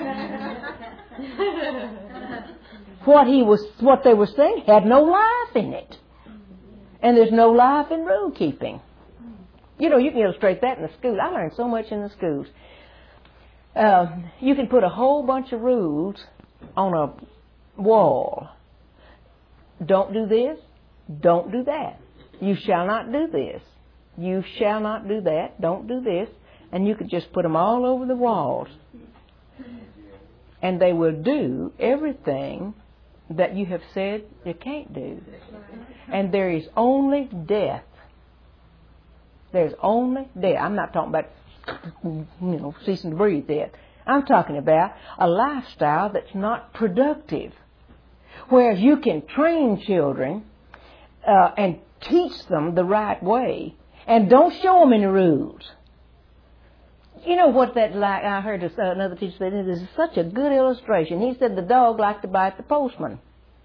what he was, what they were saying had no life in it. And there's no life in rule keeping. You know, you can illustrate that in the school. I learned so much in the schools. Uh, you can put a whole bunch of rules on a wall. Don't do this. Don't do that. You shall not do this. You shall not do that. Don't do this. And you could just put them all over the walls. and they will do everything that you have said you can't do. And there is only death. There's only death. I'm not talking about, you know, ceasing to breathe death. I'm talking about a lifestyle that's not productive. Whereas you can train children uh, and teach them the right way, and don't show them any rules. You know what that like? I heard another teacher say, this is such a good illustration. He said the dog liked to bite the postman.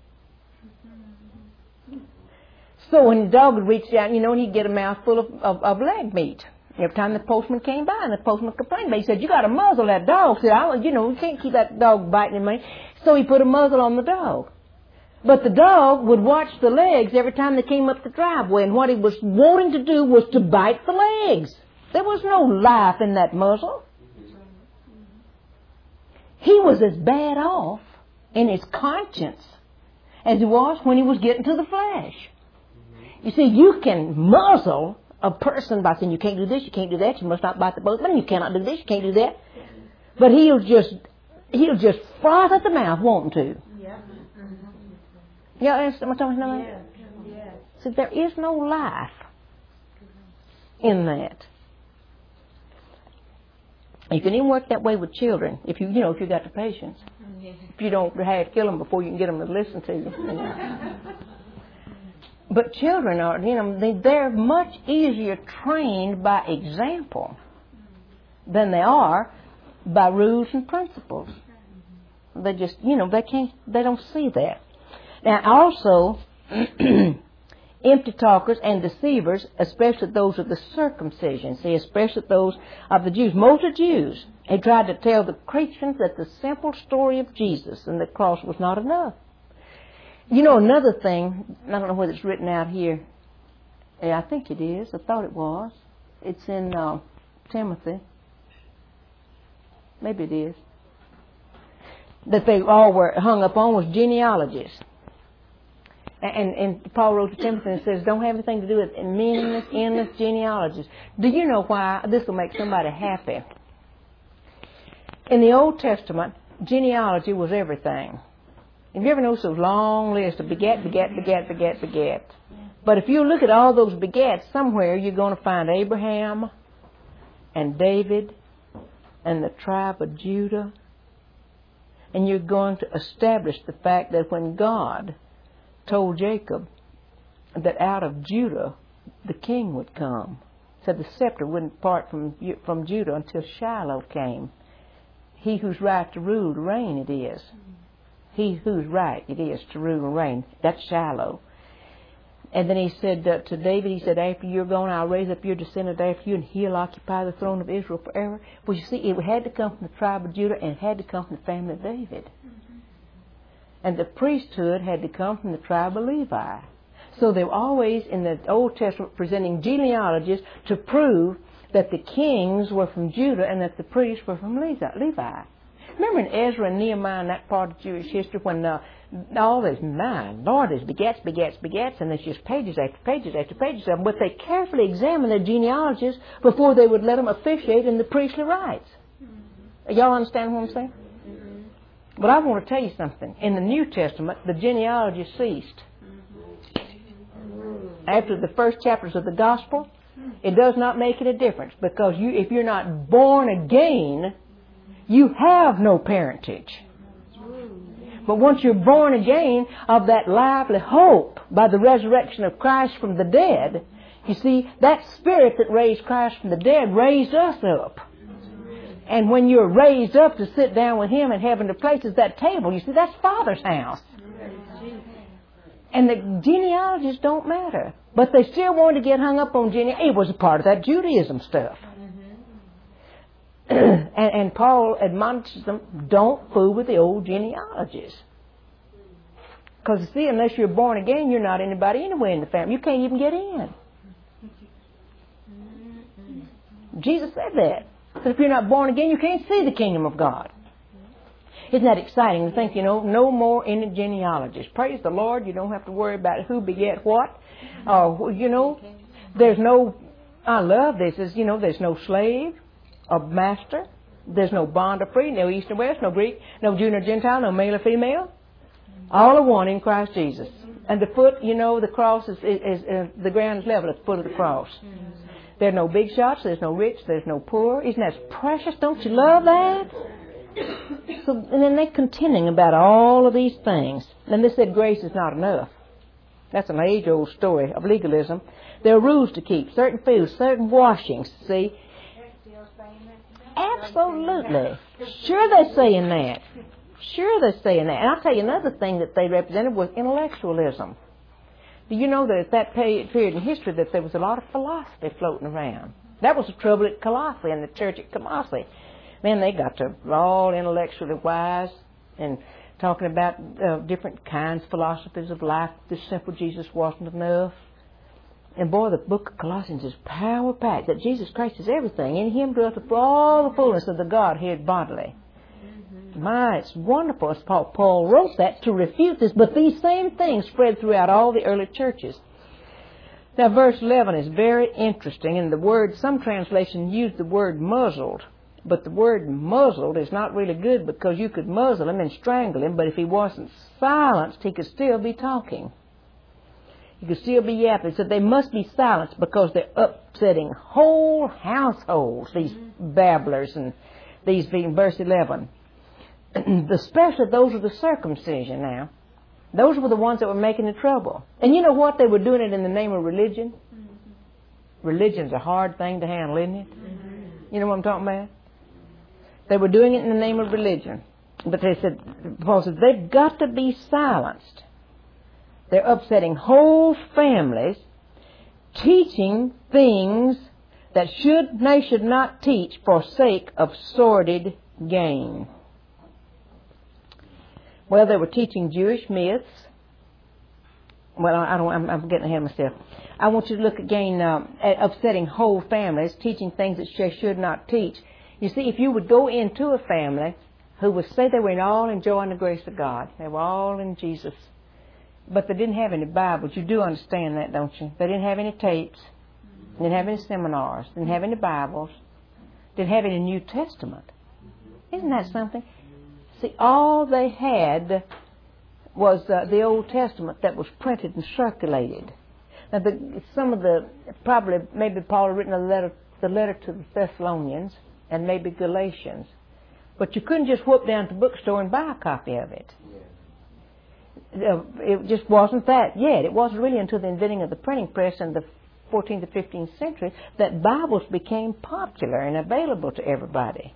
So when the dog would reach out, you know, and he'd get a mouthful of, of, of leg meat. Every time the postman came by, and the postman complained, but he said, you got to muzzle that dog. He said, I, you know, you can't keep that dog biting me. So he put a muzzle on the dog. But the dog would watch the legs every time they came up the driveway, and what he was wanting to do was to bite the legs. There was no life in that muzzle. He was as bad off in his conscience as he was when he was getting to the flesh. You see, you can muzzle a person by saying, you can't do this, you can't do that, you must not bite the postman, you cannot do this, you can't do that. But he'll just, he'll just froth at the mouth wanting to. Yeah, am I talking about? Yeah. Yeah. See, there is no life in that. You can even work that way with children if you, you know, if you got the patience. Yeah. If you don't have to kill them before you can get them to listen to you. you know. But children are, you know, they, they're much easier trained by example than they are by rules and principles. They just, you know, they can't, they don't see that. Now, also, empty talkers and deceivers, especially those of the circumcision, see, especially those of the Jews. Most of the Jews, they tried to tell the Christians that the simple story of Jesus and the cross was not enough. You know, another thing, I don't know whether it's written out here. Yeah, I think it is. I thought it was. It's in uh, Timothy. Maybe it is. That they all were hung up on was genealogies. And, and Paul wrote to Timothy and says, don't have anything to do with meaningless, endless genealogies. Do you know why? This will make somebody happy. In the Old Testament, genealogy was everything. Have you ever noticed those long lists of begat, begat, begat, begat, begat? But if you look at all those begats, somewhere you're going to find Abraham and David and the tribe of Judah. And you're going to establish the fact that when God told Jacob that out of Judah the king would come, said the scepter wouldn't part from from Judah until Shiloh came. He who's right to rule, to reign it is. He who's right it is to rule and reign. That's Shiloh. And then he said uh, to David, he said, after you're gone, I'll raise up your descendant after you, and he'll occupy the throne of Israel forever. Well, you see, it had to come from the tribe of Judah, and it had to come from the family of David. Mm-hmm. And the priesthood had to come from the tribe of Levi. So they were always in the Old Testament presenting genealogies to prove that the kings were from Judah and that the priests were from Levi. Remember in Ezra and Nehemiah and that part of Jewish history when uh, all this, my Lord, there's begats, begats, begats, and there's just pages after pages after pages of them. But they carefully examined their genealogies before they would let them officiate in the priestly rites. Mm-hmm. Y'all understand what I'm saying? Mm-hmm. But I want to tell you something. In the New Testament, the genealogy ceased. Mm-hmm. After the first chapters of the Gospel, it does not make it a difference because you, if you're not born again, you have no parentage. But once you're born again of that lively hope by the resurrection of Christ from the dead, you see, that Spirit that raised Christ from the dead raised us up. And when you're raised up to sit down with Him in heavenly places, that table, you see, that's Father's house. And the genealogies don't matter. But they still want to get hung up on genealogy. It was a part of that Judaism stuff. and, and Paul admonishes them, don't fool with the old genealogies. Because, see, unless you're born again, you're not anybody anywhere in the family. You can't even get in. Jesus said that. Because if you're not born again, you can't see the kingdom of God. Isn't that exciting to think, you know, no more any genealogies. Praise the Lord, you don't have to worry about who beget what. Or, you know, there's no, I love this, is, you know, there's no slave or master. There's no bond or free, no East or West, no Greek, no Jew nor Gentile, no male or female. All are one in Christ Jesus. And the foot, you know, the cross is, is, is uh, the ground is level at the foot of the cross. There are no big shots, there's no rich, there's no poor. Isn't that precious? Don't you love that? So, and then they're contending about all of these things. And they said grace is not enough. That's an age-old story of legalism. There are rules to keep, certain foods, certain washings, see. Absolutely. Sure they're saying that. Sure they're saying that. And I'll tell you another thing that they represented was intellectualism. Do you know that at that period in history that there was a lot of philosophy floating around? That was the trouble at Colossae, in the church at Colossae. Man, they got to all intellectually wise and talking about uh, different kinds, philosophies of life. This simple Jesus wasn't enough. And boy, the book of Colossians is power-packed, that Jesus Christ is everything. In Him dwelleth all the fullness of the Godhead bodily. Mm-hmm. My, it's wonderful. As Paul, Paul wrote that to refute this, but these same things spread throughout all the early churches. Now, verse eleven is very interesting, and the word, some translations use the word muzzled, but the word muzzled is not really good because you could muzzle him and strangle him, but if he wasn't silenced, he could still be talking. You could still be yapping. So they must be silenced because they're upsetting whole households, these babblers, and these being verse eleven. Especially those of the circumcision now. Those were the ones that were making the trouble. And you know what? They were doing it in the name of religion. Mm-hmm. Religion's a hard thing to handle, isn't it? Mm-hmm. You know what I'm talking about? They were doing it in the name of religion. But they said, Paul said, they've got to be silenced. They're upsetting whole families, teaching things that should they should not teach for sake of sordid gain. Well, they were teaching Jewish myths. Well, I don't. I'm, I'm getting ahead of myself. I want you to look again um, at upsetting whole families, teaching things that they should not teach. You see, if you would go into a family who would say they were all enjoying the grace of God, they were all in Jesus, but they didn't have any Bibles. You do understand that, don't you? They didn't have any tapes. They didn't have any seminars. Didn't have any Bibles. Didn't have any New Testament. Isn't that something? See, all they had was uh, the Old Testament that was printed and circulated. Now, the, some of the, probably, maybe Paul had written a letter, the letter to the Thessalonians and maybe Galatians. But you couldn't just whoop down to the bookstore and buy a copy of it. Uh, it just wasn't that yet. It wasn't really until the inventing of the printing press in the fourteenth or fifteenth century that Bibles became popular and available to everybody.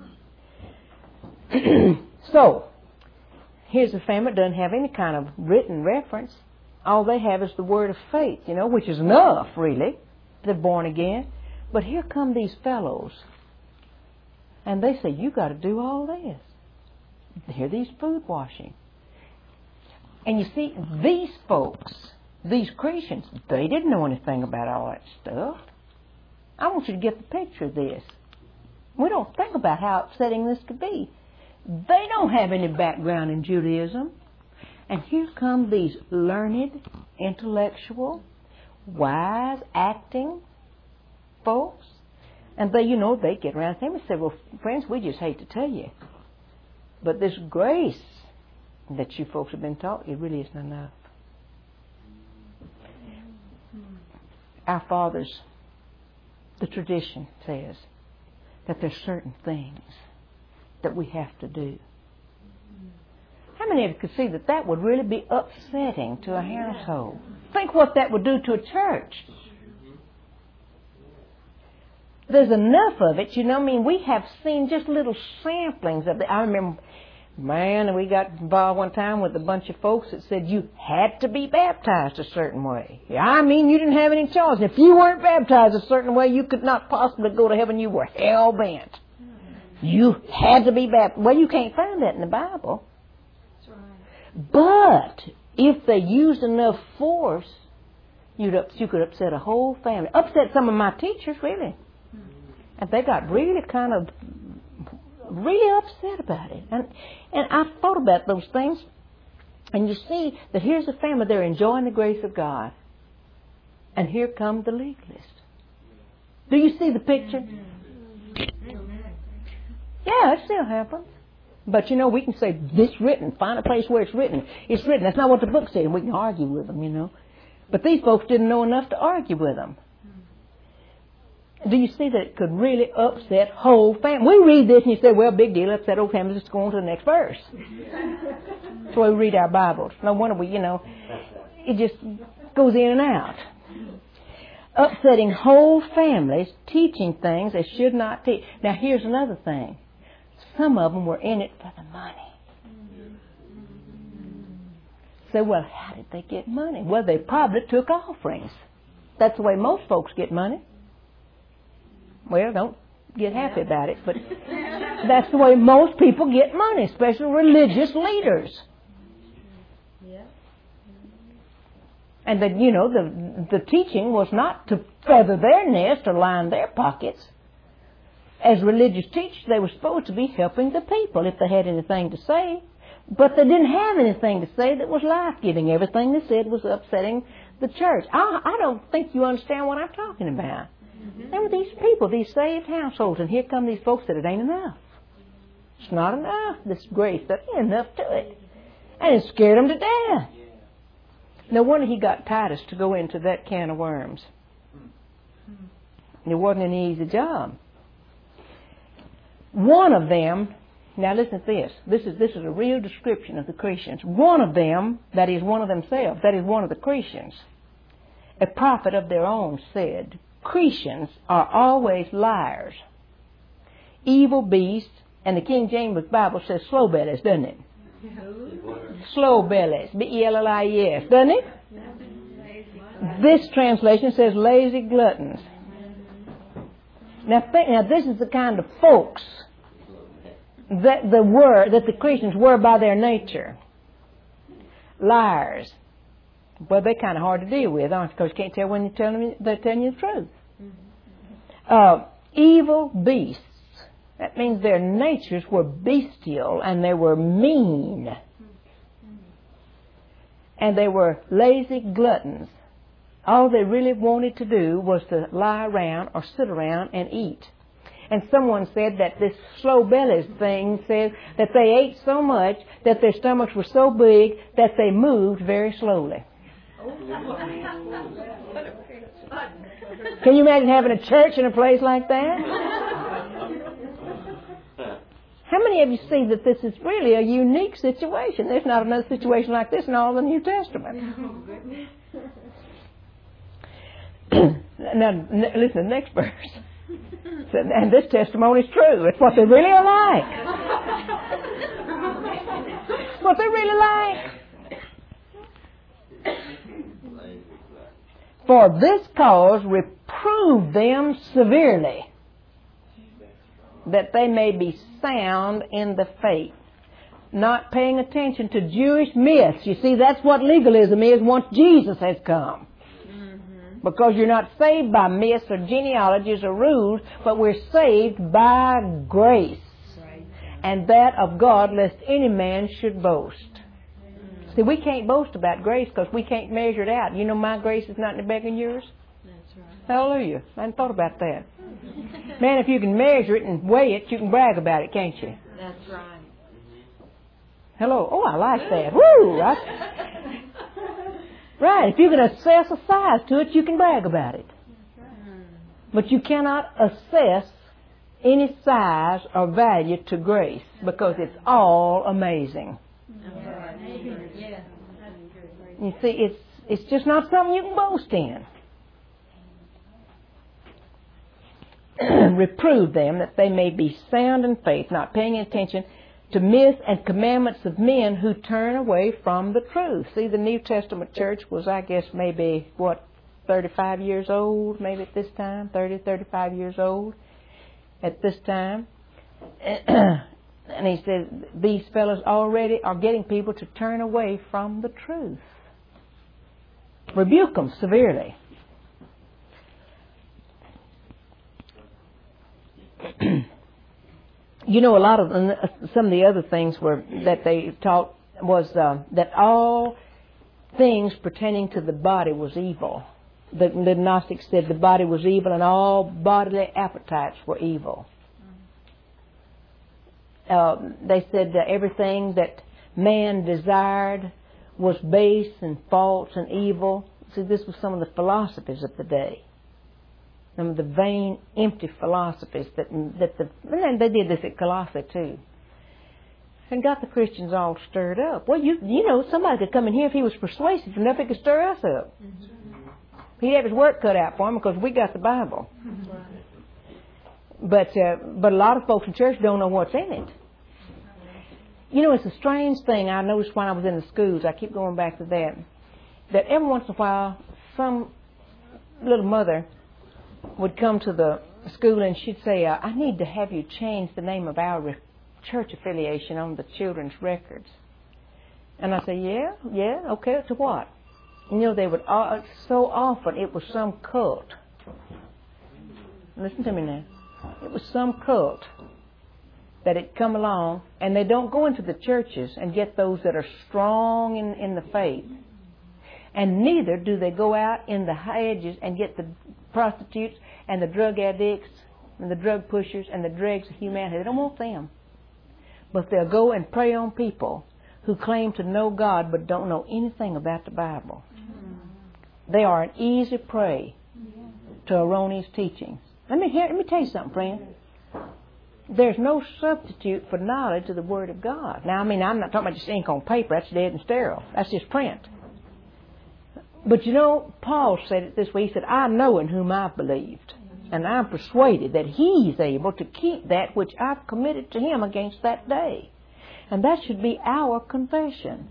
So, here's a family that doesn't have any kind of written reference. All they have is the word of faith, you know, which is enough, really. They're born again. But here come these fellows, and they say, you got to do all this. Here, these food washing. And you see, these folks, these Christians, they didn't know anything about all that stuff. I want you to get the picture of this. We don't think about how upsetting this could be. They don't have any background in Judaism. And here come these learned, intellectual, wise, acting folks. And they, you know, they get around them and say, well, friends, we just hate to tell you, but this grace that you folks have been taught, it really isn't enough. Our fathers, the tradition says that there's certain things that we have to do. How many of you could see that that would really be upsetting to a household? Think what that would do to a church. There's enough of it, you know. I mean, we have seen just little samplings of it. I remember, man, we got involved one time with a bunch of folks that said you had to be baptized a certain way. I mean, you didn't have any choice. If you weren't baptized a certain way, you could not possibly go to heaven. You were hell-bent. You had to be baptized. Well, you can't find that in the Bible. That's right. But if they used enough force, you'd up, you could upset a whole family. Upset some of my teachers, really. And they got really kind of, really upset about it. And and I thought about those things. And you see that here's a family, they're enjoying the grace of God. And here come the legalist. Do you see the picture? Yeah, it still happens. But, you know, we can say, this written. Find a place where it's written. It's written. That's not what the book says. We can argue with them, you know. But these folks didn't know enough to argue with them. Do you see that it could really upset whole families? We read this and you say, well, big deal, upset whole families. Let's go on to the next verse. That's why we read our Bibles. No wonder we, you know, it just goes in and out. Upsetting whole families, teaching things they should not teach. Now, here's another thing. Some of them were in it for the money. Say, so, well, how did they get money? Well, they probably took offerings. That's the way most folks get money. Well, don't get happy about it, but that's the way most people get money, especially religious leaders. And that, you know, the the teaching was not to feather their nest or line their pockets. As religious teachers, they were supposed to be helping the people if they had anything to say. But they didn't have anything to say that was life-giving. Everything they said was upsetting the church. I, I don't think you understand what I'm talking about. Mm-hmm. There were these people, these saved households, and here come these folks that it ain't enough. It's not enough, this grace. There ain't enough to it. And it scared them to death. No wonder he got Titus to go into that can of worms. It wasn't an easy job. One of them, now listen to this. This is this is a real description of the Christians. One of them, that is one of themselves, that is one of the Christians, a prophet of their own said, Christians are always liars, evil beasts, and the King James Bible says slow bellies, doesn't it? Slow bellies, B E L L I E S, doesn't it? This translation says lazy gluttons. Now, think, now this is the kind of folks that the were that the Christians were by their nature. Liars. Well, they're kind of hard to deal with, aren't you? Because you can't tell when you're telling them, they're telling you the truth. Uh, evil beasts. That means their natures were bestial and they were mean. And they were lazy gluttons. All they really wanted to do was to lie around or sit around and eat. And someone said that this slow bellies thing said that they ate so much that their stomachs were so big that they moved very slowly. Can you imagine having a church in a place like that? How many of you see that this is really a unique situation? There's not another situation like this in all the New Testament. Now, n- listen to the next verse. And this testimony is true. It's what they really are like. It's what they really like. For this cause reprove them severely, that they may be sound in the faith, not paying attention to Jewish myths. You see, that's what legalism is once Jesus has come. Mm-hmm. Because you're not saved by myths or genealogies or rules, but we're saved by grace. Right. And that of God, lest any man should boast. See, we can't boast about grace because we can't measure it out. You know my grace is not any bigger than yours? That's right. Hallelujah. I hadn't thought about that. Man, if you can measure it and weigh it, you can brag about it, can't you? That's right. Hello. Oh, I like that. Woo! Right. Right. If you can assess a size to it, you can brag about it. But you cannot assess any size or value to grace because it's all amazing. You see, it's it's just not something you can boast in. Reprove them that they may be sound in faith, not paying attention to myths and commandments of men who turn away from the truth. See, the New Testament church was, I guess, maybe, what, thirty-five years old, maybe at this time, thirty, thirty-five years old at this time. And he said, these fellows already are getting people to turn away from the truth. Rebuke them severely. You know, a lot of some of the other things were that they taught was uh, that all things pertaining to the body was evil. The, the Gnostics said the body was evil and all bodily appetites were evil. uh, they said that everything that man desired was base and false and evil. See, this was some of the philosophies of the day. Some of the vain, empty philosophies that that the and they did this at Colossae too, and got the Christians all stirred up. Well, you you know somebody could come in here if he was persuasive enough, he could stir us up. He'd have his work cut out for him because we got the Bible. But uh, but a lot of folks in church don't know what's in it. You know, it's a strange thing I noticed when I was in the schools. I keep going back to that. That every once in a while, some little mother would come to the school and she'd say, uh, I need to have you change the name of our re- church affiliation on the children's records. And I say, yeah, yeah, okay, to what? You know, they would, uh, so often it was some cult. Listen to me now. It was some cult that had come along, and they don't go into the churches and get those that are strong in, in the faith. And neither do they go out in the hedges and get the prostitutes and the drug addicts and the drug pushers and the dregs of humanity. They don't want them. But they'll go and prey on people who claim to know God but don't know anything about the Bible. They are an easy prey to erroneous teachings. Let me hear, let me tell you something, friend. There's no substitute for knowledge of the Word of God. Now, I mean, I'm not talking about just ink on paper. That's dead and sterile. That's just print. But you know, Paul said it this way. He said, I know in whom I've believed, and I'm persuaded that He's able to keep that which I've committed to Him against that day. And that should be our confession.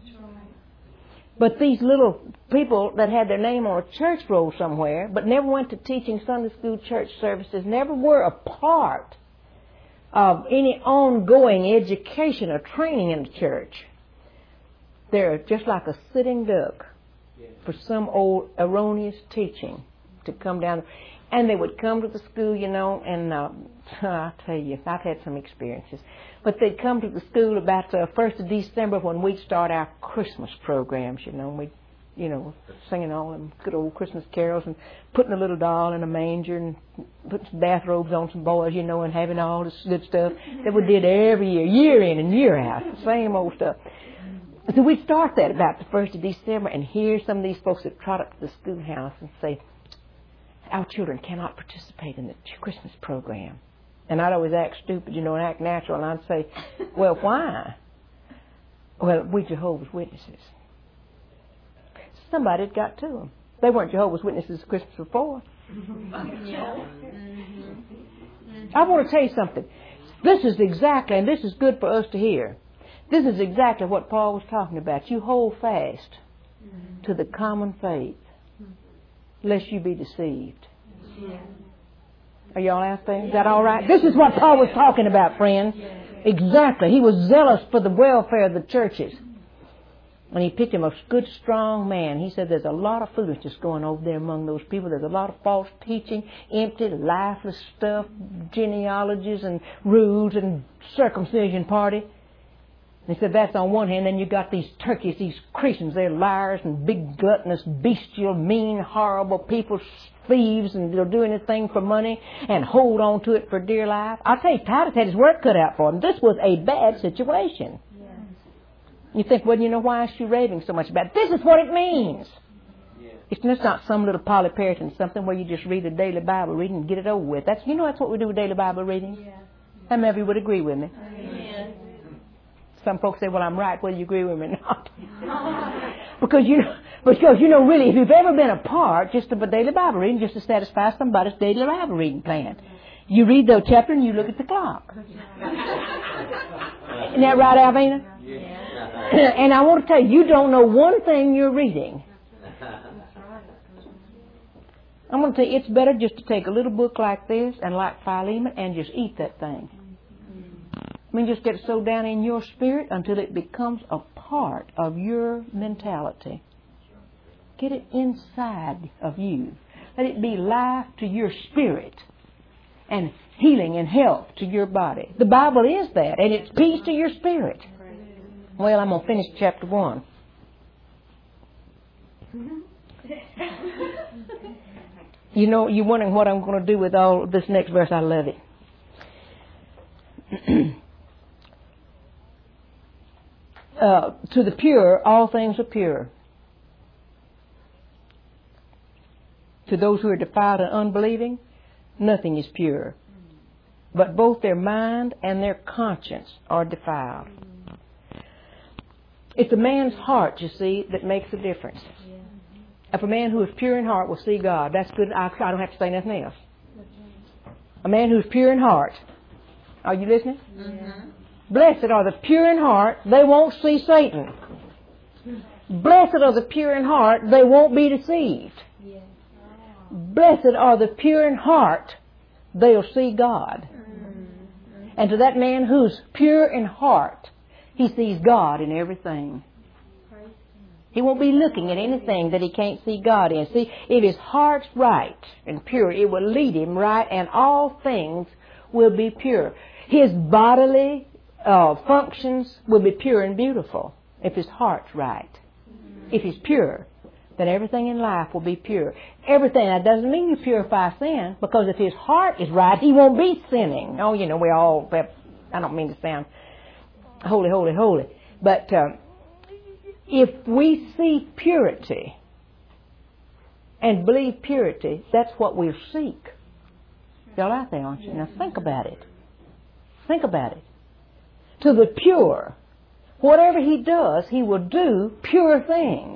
But these little people that had their name on a church roll somewhere, but never went to teaching Sunday school church services, never were a part of any ongoing education or training in the church. They're just like a sitting duck for some old erroneous teaching to come down. And they would come to the school, you know, and uh, I'll tell you, I've had some experiences. But they'd come to the school about the first of December when we'd start our Christmas programs, you know, and we'd, you know, singing all them good old Christmas carols and putting a little doll in a manger and putting some bathrobes on some boys, you know, and having all this good stuff that we did every year, year in and year out, the same old stuff. So we'd start that about the first of December, and here some of these folks would trot up to the schoolhouse and say, our children cannot participate in the Christmas program. And I'd always act stupid, you know, and act natural, and I'd say, well, why? Well, we're Jehovah's Witnesses. Somebody had got to them. They weren't Jehovah's Witnesses Christmas before. I want to tell you something. This is exactly, and this is good for us to hear, this is exactly what Paul was talking about. You hold fast to the common faith, lest you be deceived. Are y'all out there? Is that all right? This is what Paul was talking about, friends. Exactly. He was zealous for the welfare of the churches. And he picked him a good, strong man. He said there's a lot of foolishness going over there among those people. There's a lot of false teaching, empty, lifeless stuff, genealogies and rules and circumcision party. He said that's on one hand. Then you got these turkeys, these Christians. They're liars and big, gluttonous, bestial, mean, horrible people, thieves, and they'll do anything for money and hold on to it for dear life. I'll tell you, Titus had his work cut out for him. This was a bad situation. Yeah. You think, well, you know, why is she raving so much about it? This is what it means. Yeah. It's just not some little Polly Puritan, something where you just read a daily Bible reading and get it over with. That's, you know, that's what we do with daily Bible reading. Yeah. How many of you would agree with me? Yeah. Some folks say, well, I'm right, whether you agree with me or not. because, you know, because, you know, really, if you've ever been a part just of a daily Bible reading, just to satisfy somebody's daily Bible reading plan, you read the chapter and you look at the clock. Isn't that right, Alvina? Yeah. And I want to tell you, you don't know one thing you're reading. I'm going to tell you, it's better just to take a little book like this and like Philemon and just eat that thing. I mean, just get it so down in your spirit until it becomes a part of your mentality. Get it inside of you. Let it be life to your spirit and healing and health to your body. The Bible is that, and it's peace to your spirit. Well, I'm going to finish chapter one. You know, you're wondering what I'm going to do with all this next verse. I love it. uh, to the pure, all things are pure. To those who are defiled and unbelieving, nothing is pure. But both their mind and their conscience are defiled. It's a man's heart, you see, that makes a difference. If a man who is pure in heart will see God, that's good. I, I don't have to say nothing else. A man who is pure in heart. Are you listening? Mm-hmm. Blessed are the pure in heart, they won't see Satan. Blessed are the pure in heart, they won't be deceived. Yes. Blessed are the pure in heart, they'll see God. Mm-hmm. And to that man who's pure in heart, he sees God in everything. He won't be looking at anything that he can't see God in. See, if his heart's right and pure, it will lead him right, and all things will be pure. His bodily uh, functions will be pure and beautiful if his heart's right. If he's pure, then everything in life will be pure. Everything. That doesn't mean you purify sin, because if his heart is right, he won't be sinning. Oh, you know, we all, I don't mean to sound holy, holy, holy, but um, if we see purity and believe purity, that's what we'll seek. Y'all out there, aren't you? Now think about it. Think about it. To the pure, whatever he does, he will do pure things.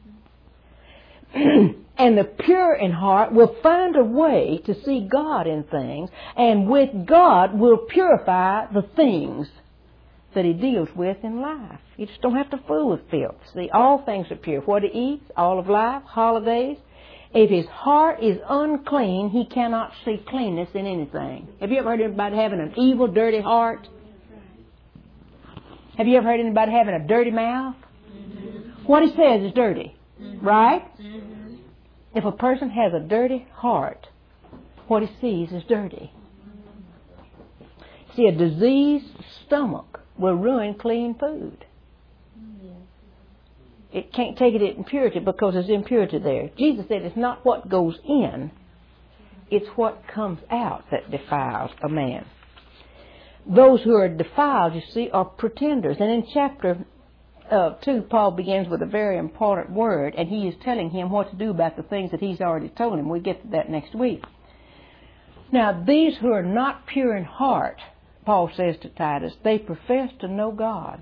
And the pure in heart will find a way to see God in things, and with God will purify the things that he deals with in life. You just don't have to fool with filth. See, all things are pure. What he eats, all of life, holidays. If his heart is unclean, he cannot see cleanness in anything. Have you ever heard anybody having an evil, dirty heart? Have you ever heard anybody having a dirty mouth? Mm-hmm. What he says is dirty, mm-hmm. right? Mm-hmm. If a person has a dirty heart, what he sees is dirty. See, a diseased stomach will ruin clean food. It can't take it in purity because there's impurity there. Jesus said it's not what goes in, it's what comes out that defiles a man. Those who are defiled, you see, are pretenders. And in chapter uh, two, Paul begins with a very important word, and he is telling him what to do about the things that he's already told him. We'll get to that next week. Now, these who are not pure in heart, Paul says to Titus, they profess to know God,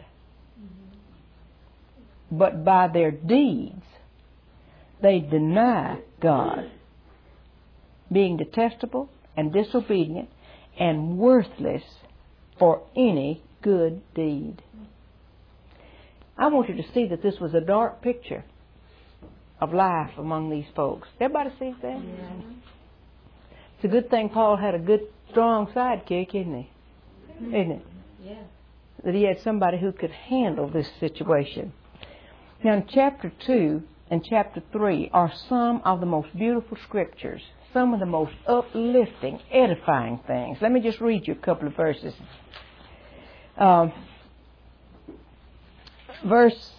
but by their deeds they deny God, being detestable and disobedient and worthless for any good deed. I want you to see that this was a dark picture of life among these folks. Everybody sees that? Yeah. It's a good thing Paul had a good, strong sidekick, isn't he? Isn't it? Yeah. That he had somebody who could handle this situation. Now, in chapter two and chapter three are some of the most beautiful scriptures, some of the most uplifting, edifying things. Let me just read you a couple of verses. Um, verse,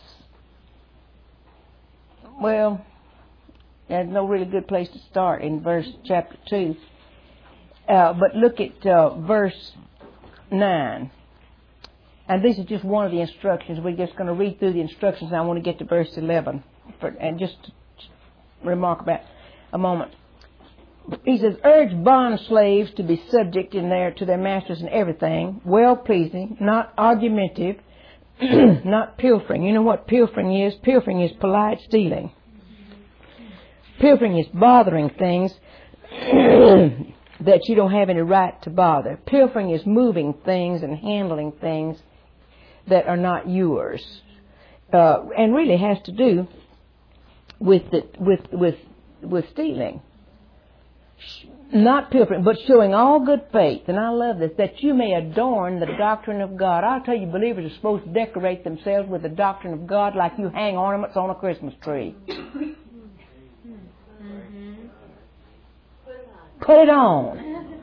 well, there's no really good place to start in verse chapter two. Uh, but look at uh, verse nine. And this is just one of the instructions. We're just going to read through the instructions. And I want to get to verse eleven for, and just remark about a moment. He says, urge bond slaves to be subject in their, to their masters in everything, well-pleasing, not argumentative, not pilfering. You know what pilfering is? Pilfering is polite stealing. Pilfering is bothering things that you don't have any right to bother. Pilfering is moving things and handling things that are not yours, uh, and really has to do with the, with with with stealing. Not pilfering, but showing all good faith. And I love this, that you may adorn the doctrine of God. I'll tell you, believers are supposed to decorate themselves with the doctrine of God like you hang ornaments on a Christmas tree. Put it on.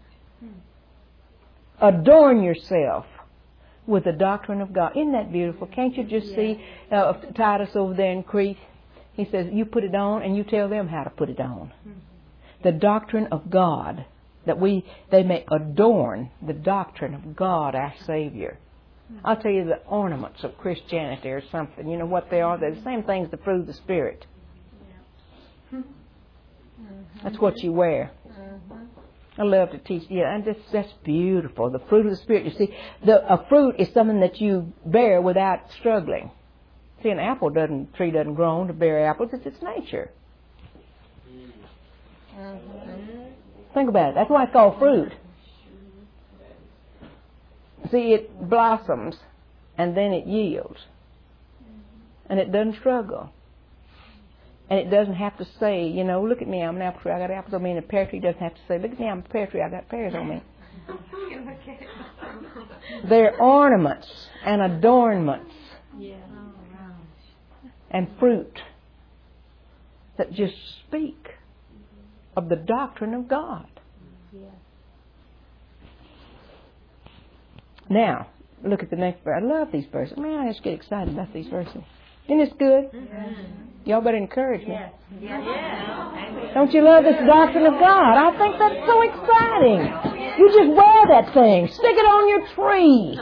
Adorn yourself with the doctrine of God. Isn't that beautiful? Can't you just see uh, Titus over there in Crete? He says, you put it on and you tell them how to put it on. The doctrine of God, that we they may adorn the doctrine of God, our Savior. I'll tell you the ornaments of Christianity or something. You know what they are? They're the same things, the fruit of the Spirit. That's what you wear. I love to teach. Yeah, and that's, that's beautiful. The fruit of the Spirit. You see, the, a fruit is something that you bear without struggling. See, an apple doesn't, tree doesn't grow to bear apples. It's its nature. Think about it. That's why it's called fruit. See, it blossoms and then it yields. And it doesn't struggle. And it doesn't have to say, you know, look at me, I'm an apple tree, I got apples on me. And a pear tree doesn't have to say, look at me, I'm a pear tree, I got pears on me. They're ornaments and adornments and fruit that just speak of the doctrine of God. Now, look at the next verse. I love these verses. Man, I just get excited about these verses. Isn't this good? Y'all better encourage me. Yes. Yes. Don't you love this doctrine of God? I think that's so exciting. You just wear that thing. Stick it on your tree.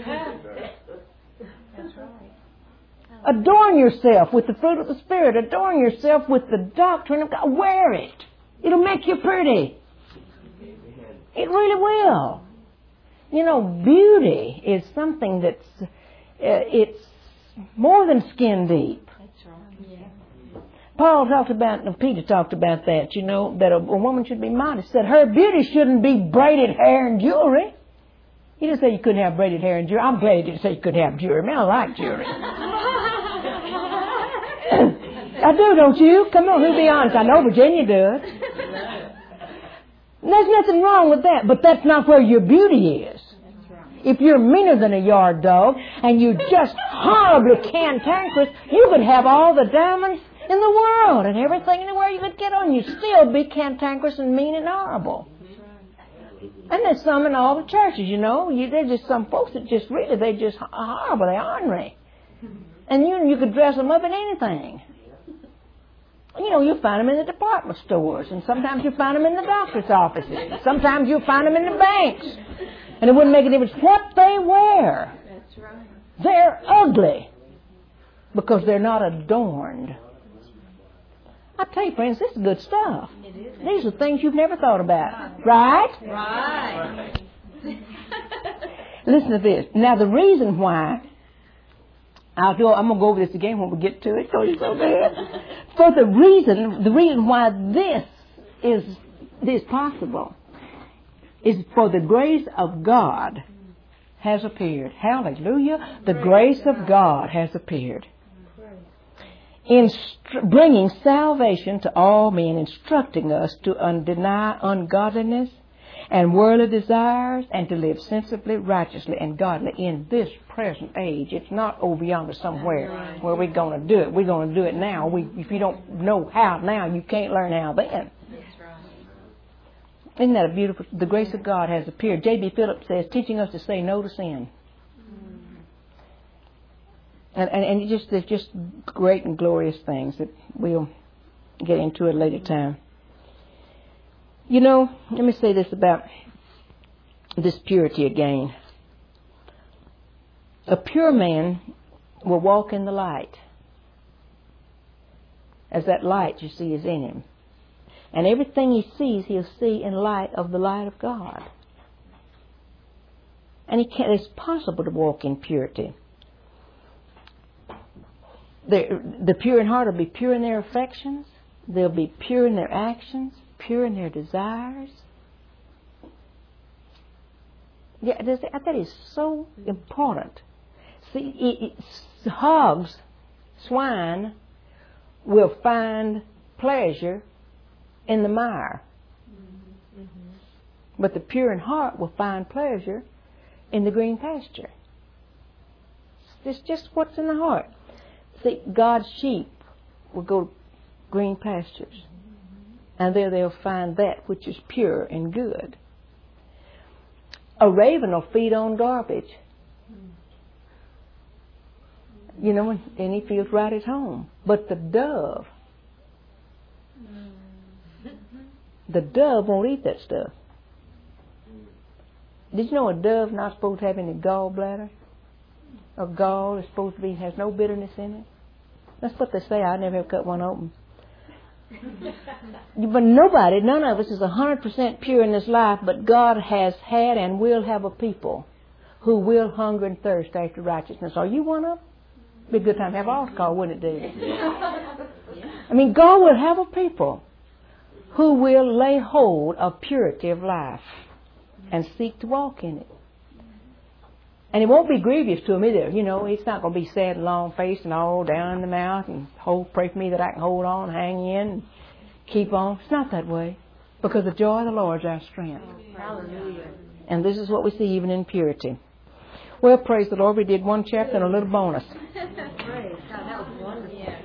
That's right. Adorn yourself with the fruit of the Spirit. Adorn yourself with the doctrine of God. Wear it. It'll make you pretty. It really will. You know, beauty is something that's, uh, it's more than skin deep. That's right. Yeah. Paul talked about, and Peter talked about that, you know, that a, a woman should be modest. Said her beauty shouldn't be braided hair and jewelry. He didn't say you couldn't have braided hair and jewelry. I'm glad he didn't say you couldn't have jewelry. Man, I like jewelry. I do, don't you? Come on, who'll be honest? I know Virginia does. And there's nothing wrong with that, but that's not where your beauty is. If you're meaner than a yard dog and you just horribly cantankerous, you could have all the diamonds in the world and everything in the world you could get on. You'd still be cantankerous and mean and horrible. And there's some in all the churches, you know. You, there's just some folks that just really, they're just horrible. They're ornery. And you, you could dress them up in anything. You know, you find them in the department stores, and sometimes you find them in the doctor's offices. Sometimes you find them in the banks. And it wouldn't make any difference what they wear. That's right. They're ugly because they're not adorned. I tell you, friends, this is good stuff. It is. These are things you've never thought about. Right? Right. Listen to this. Now, the reason why, I'll do, I'm going to go over this again when we get to it, so it's so bad. For the reason, the reason why this is, is possible is for the grace of God has appeared. Hallelujah. The grace of God has appeared. In bringing salvation to all men, instructing us to un- deny ungodliness and worldly desires and to live sensibly, righteously, and godly in this present age. It's not over yonder somewhere where we're going to do it. We're going to do it now. We, if you don't know how now, you can't learn how then. Isn't that a beautiful... The grace of God has appeared. J B Phillips says, teaching us to say no to sin. And, and, and it just, there's just great and glorious things that we'll get into at a later time. You know, let me say this about this purity again. A pure man will walk in the light, as that light you see is in him. And everything he sees, he'll see in light of the light of God. And he can, it's possible to walk in purity. The, the pure in heart will be pure in their affections. They'll be pure in their actions, pure in their desires. Yeah, that is so important. See, it, it, hogs, swine, will find pleasure in the mire. Mm-hmm. But the pure in heart will find pleasure in the green pasture. It's just what's in the heart. See, God's sheep will go to green pastures. Mm-hmm. And there they'll find that which is pure and good. A raven will feed on garbage. Mm-hmm. You know, and he feels right at home. But the dove, the dove won't eat that stuff. Did you know a dove's not supposed to have any gallbladder? or gall is supposed to be, has no bitterness in it. That's what they say. I never have cut one open. But nobody, none of us is one hundred percent pure in this life, but God has had and will have a people who will hunger and thirst after righteousness. Are you one of them? Be a good time to have altar call, wouldn't it, David? I mean, God will have a people who will lay hold of purity of life and seek to walk in it. And it won't be grievous to him either. You know, it's not going to be sad and long-faced and all down in the mouth and hold, pray for me that I can hold on, hang in, and keep on. It's not that way. Because the joy of the Lord is our strength. Hallelujah. And this is what we see even in purity. Well, praise the Lord. We did one chapter and a little bonus. Praise God. That was wonderful. Yeah.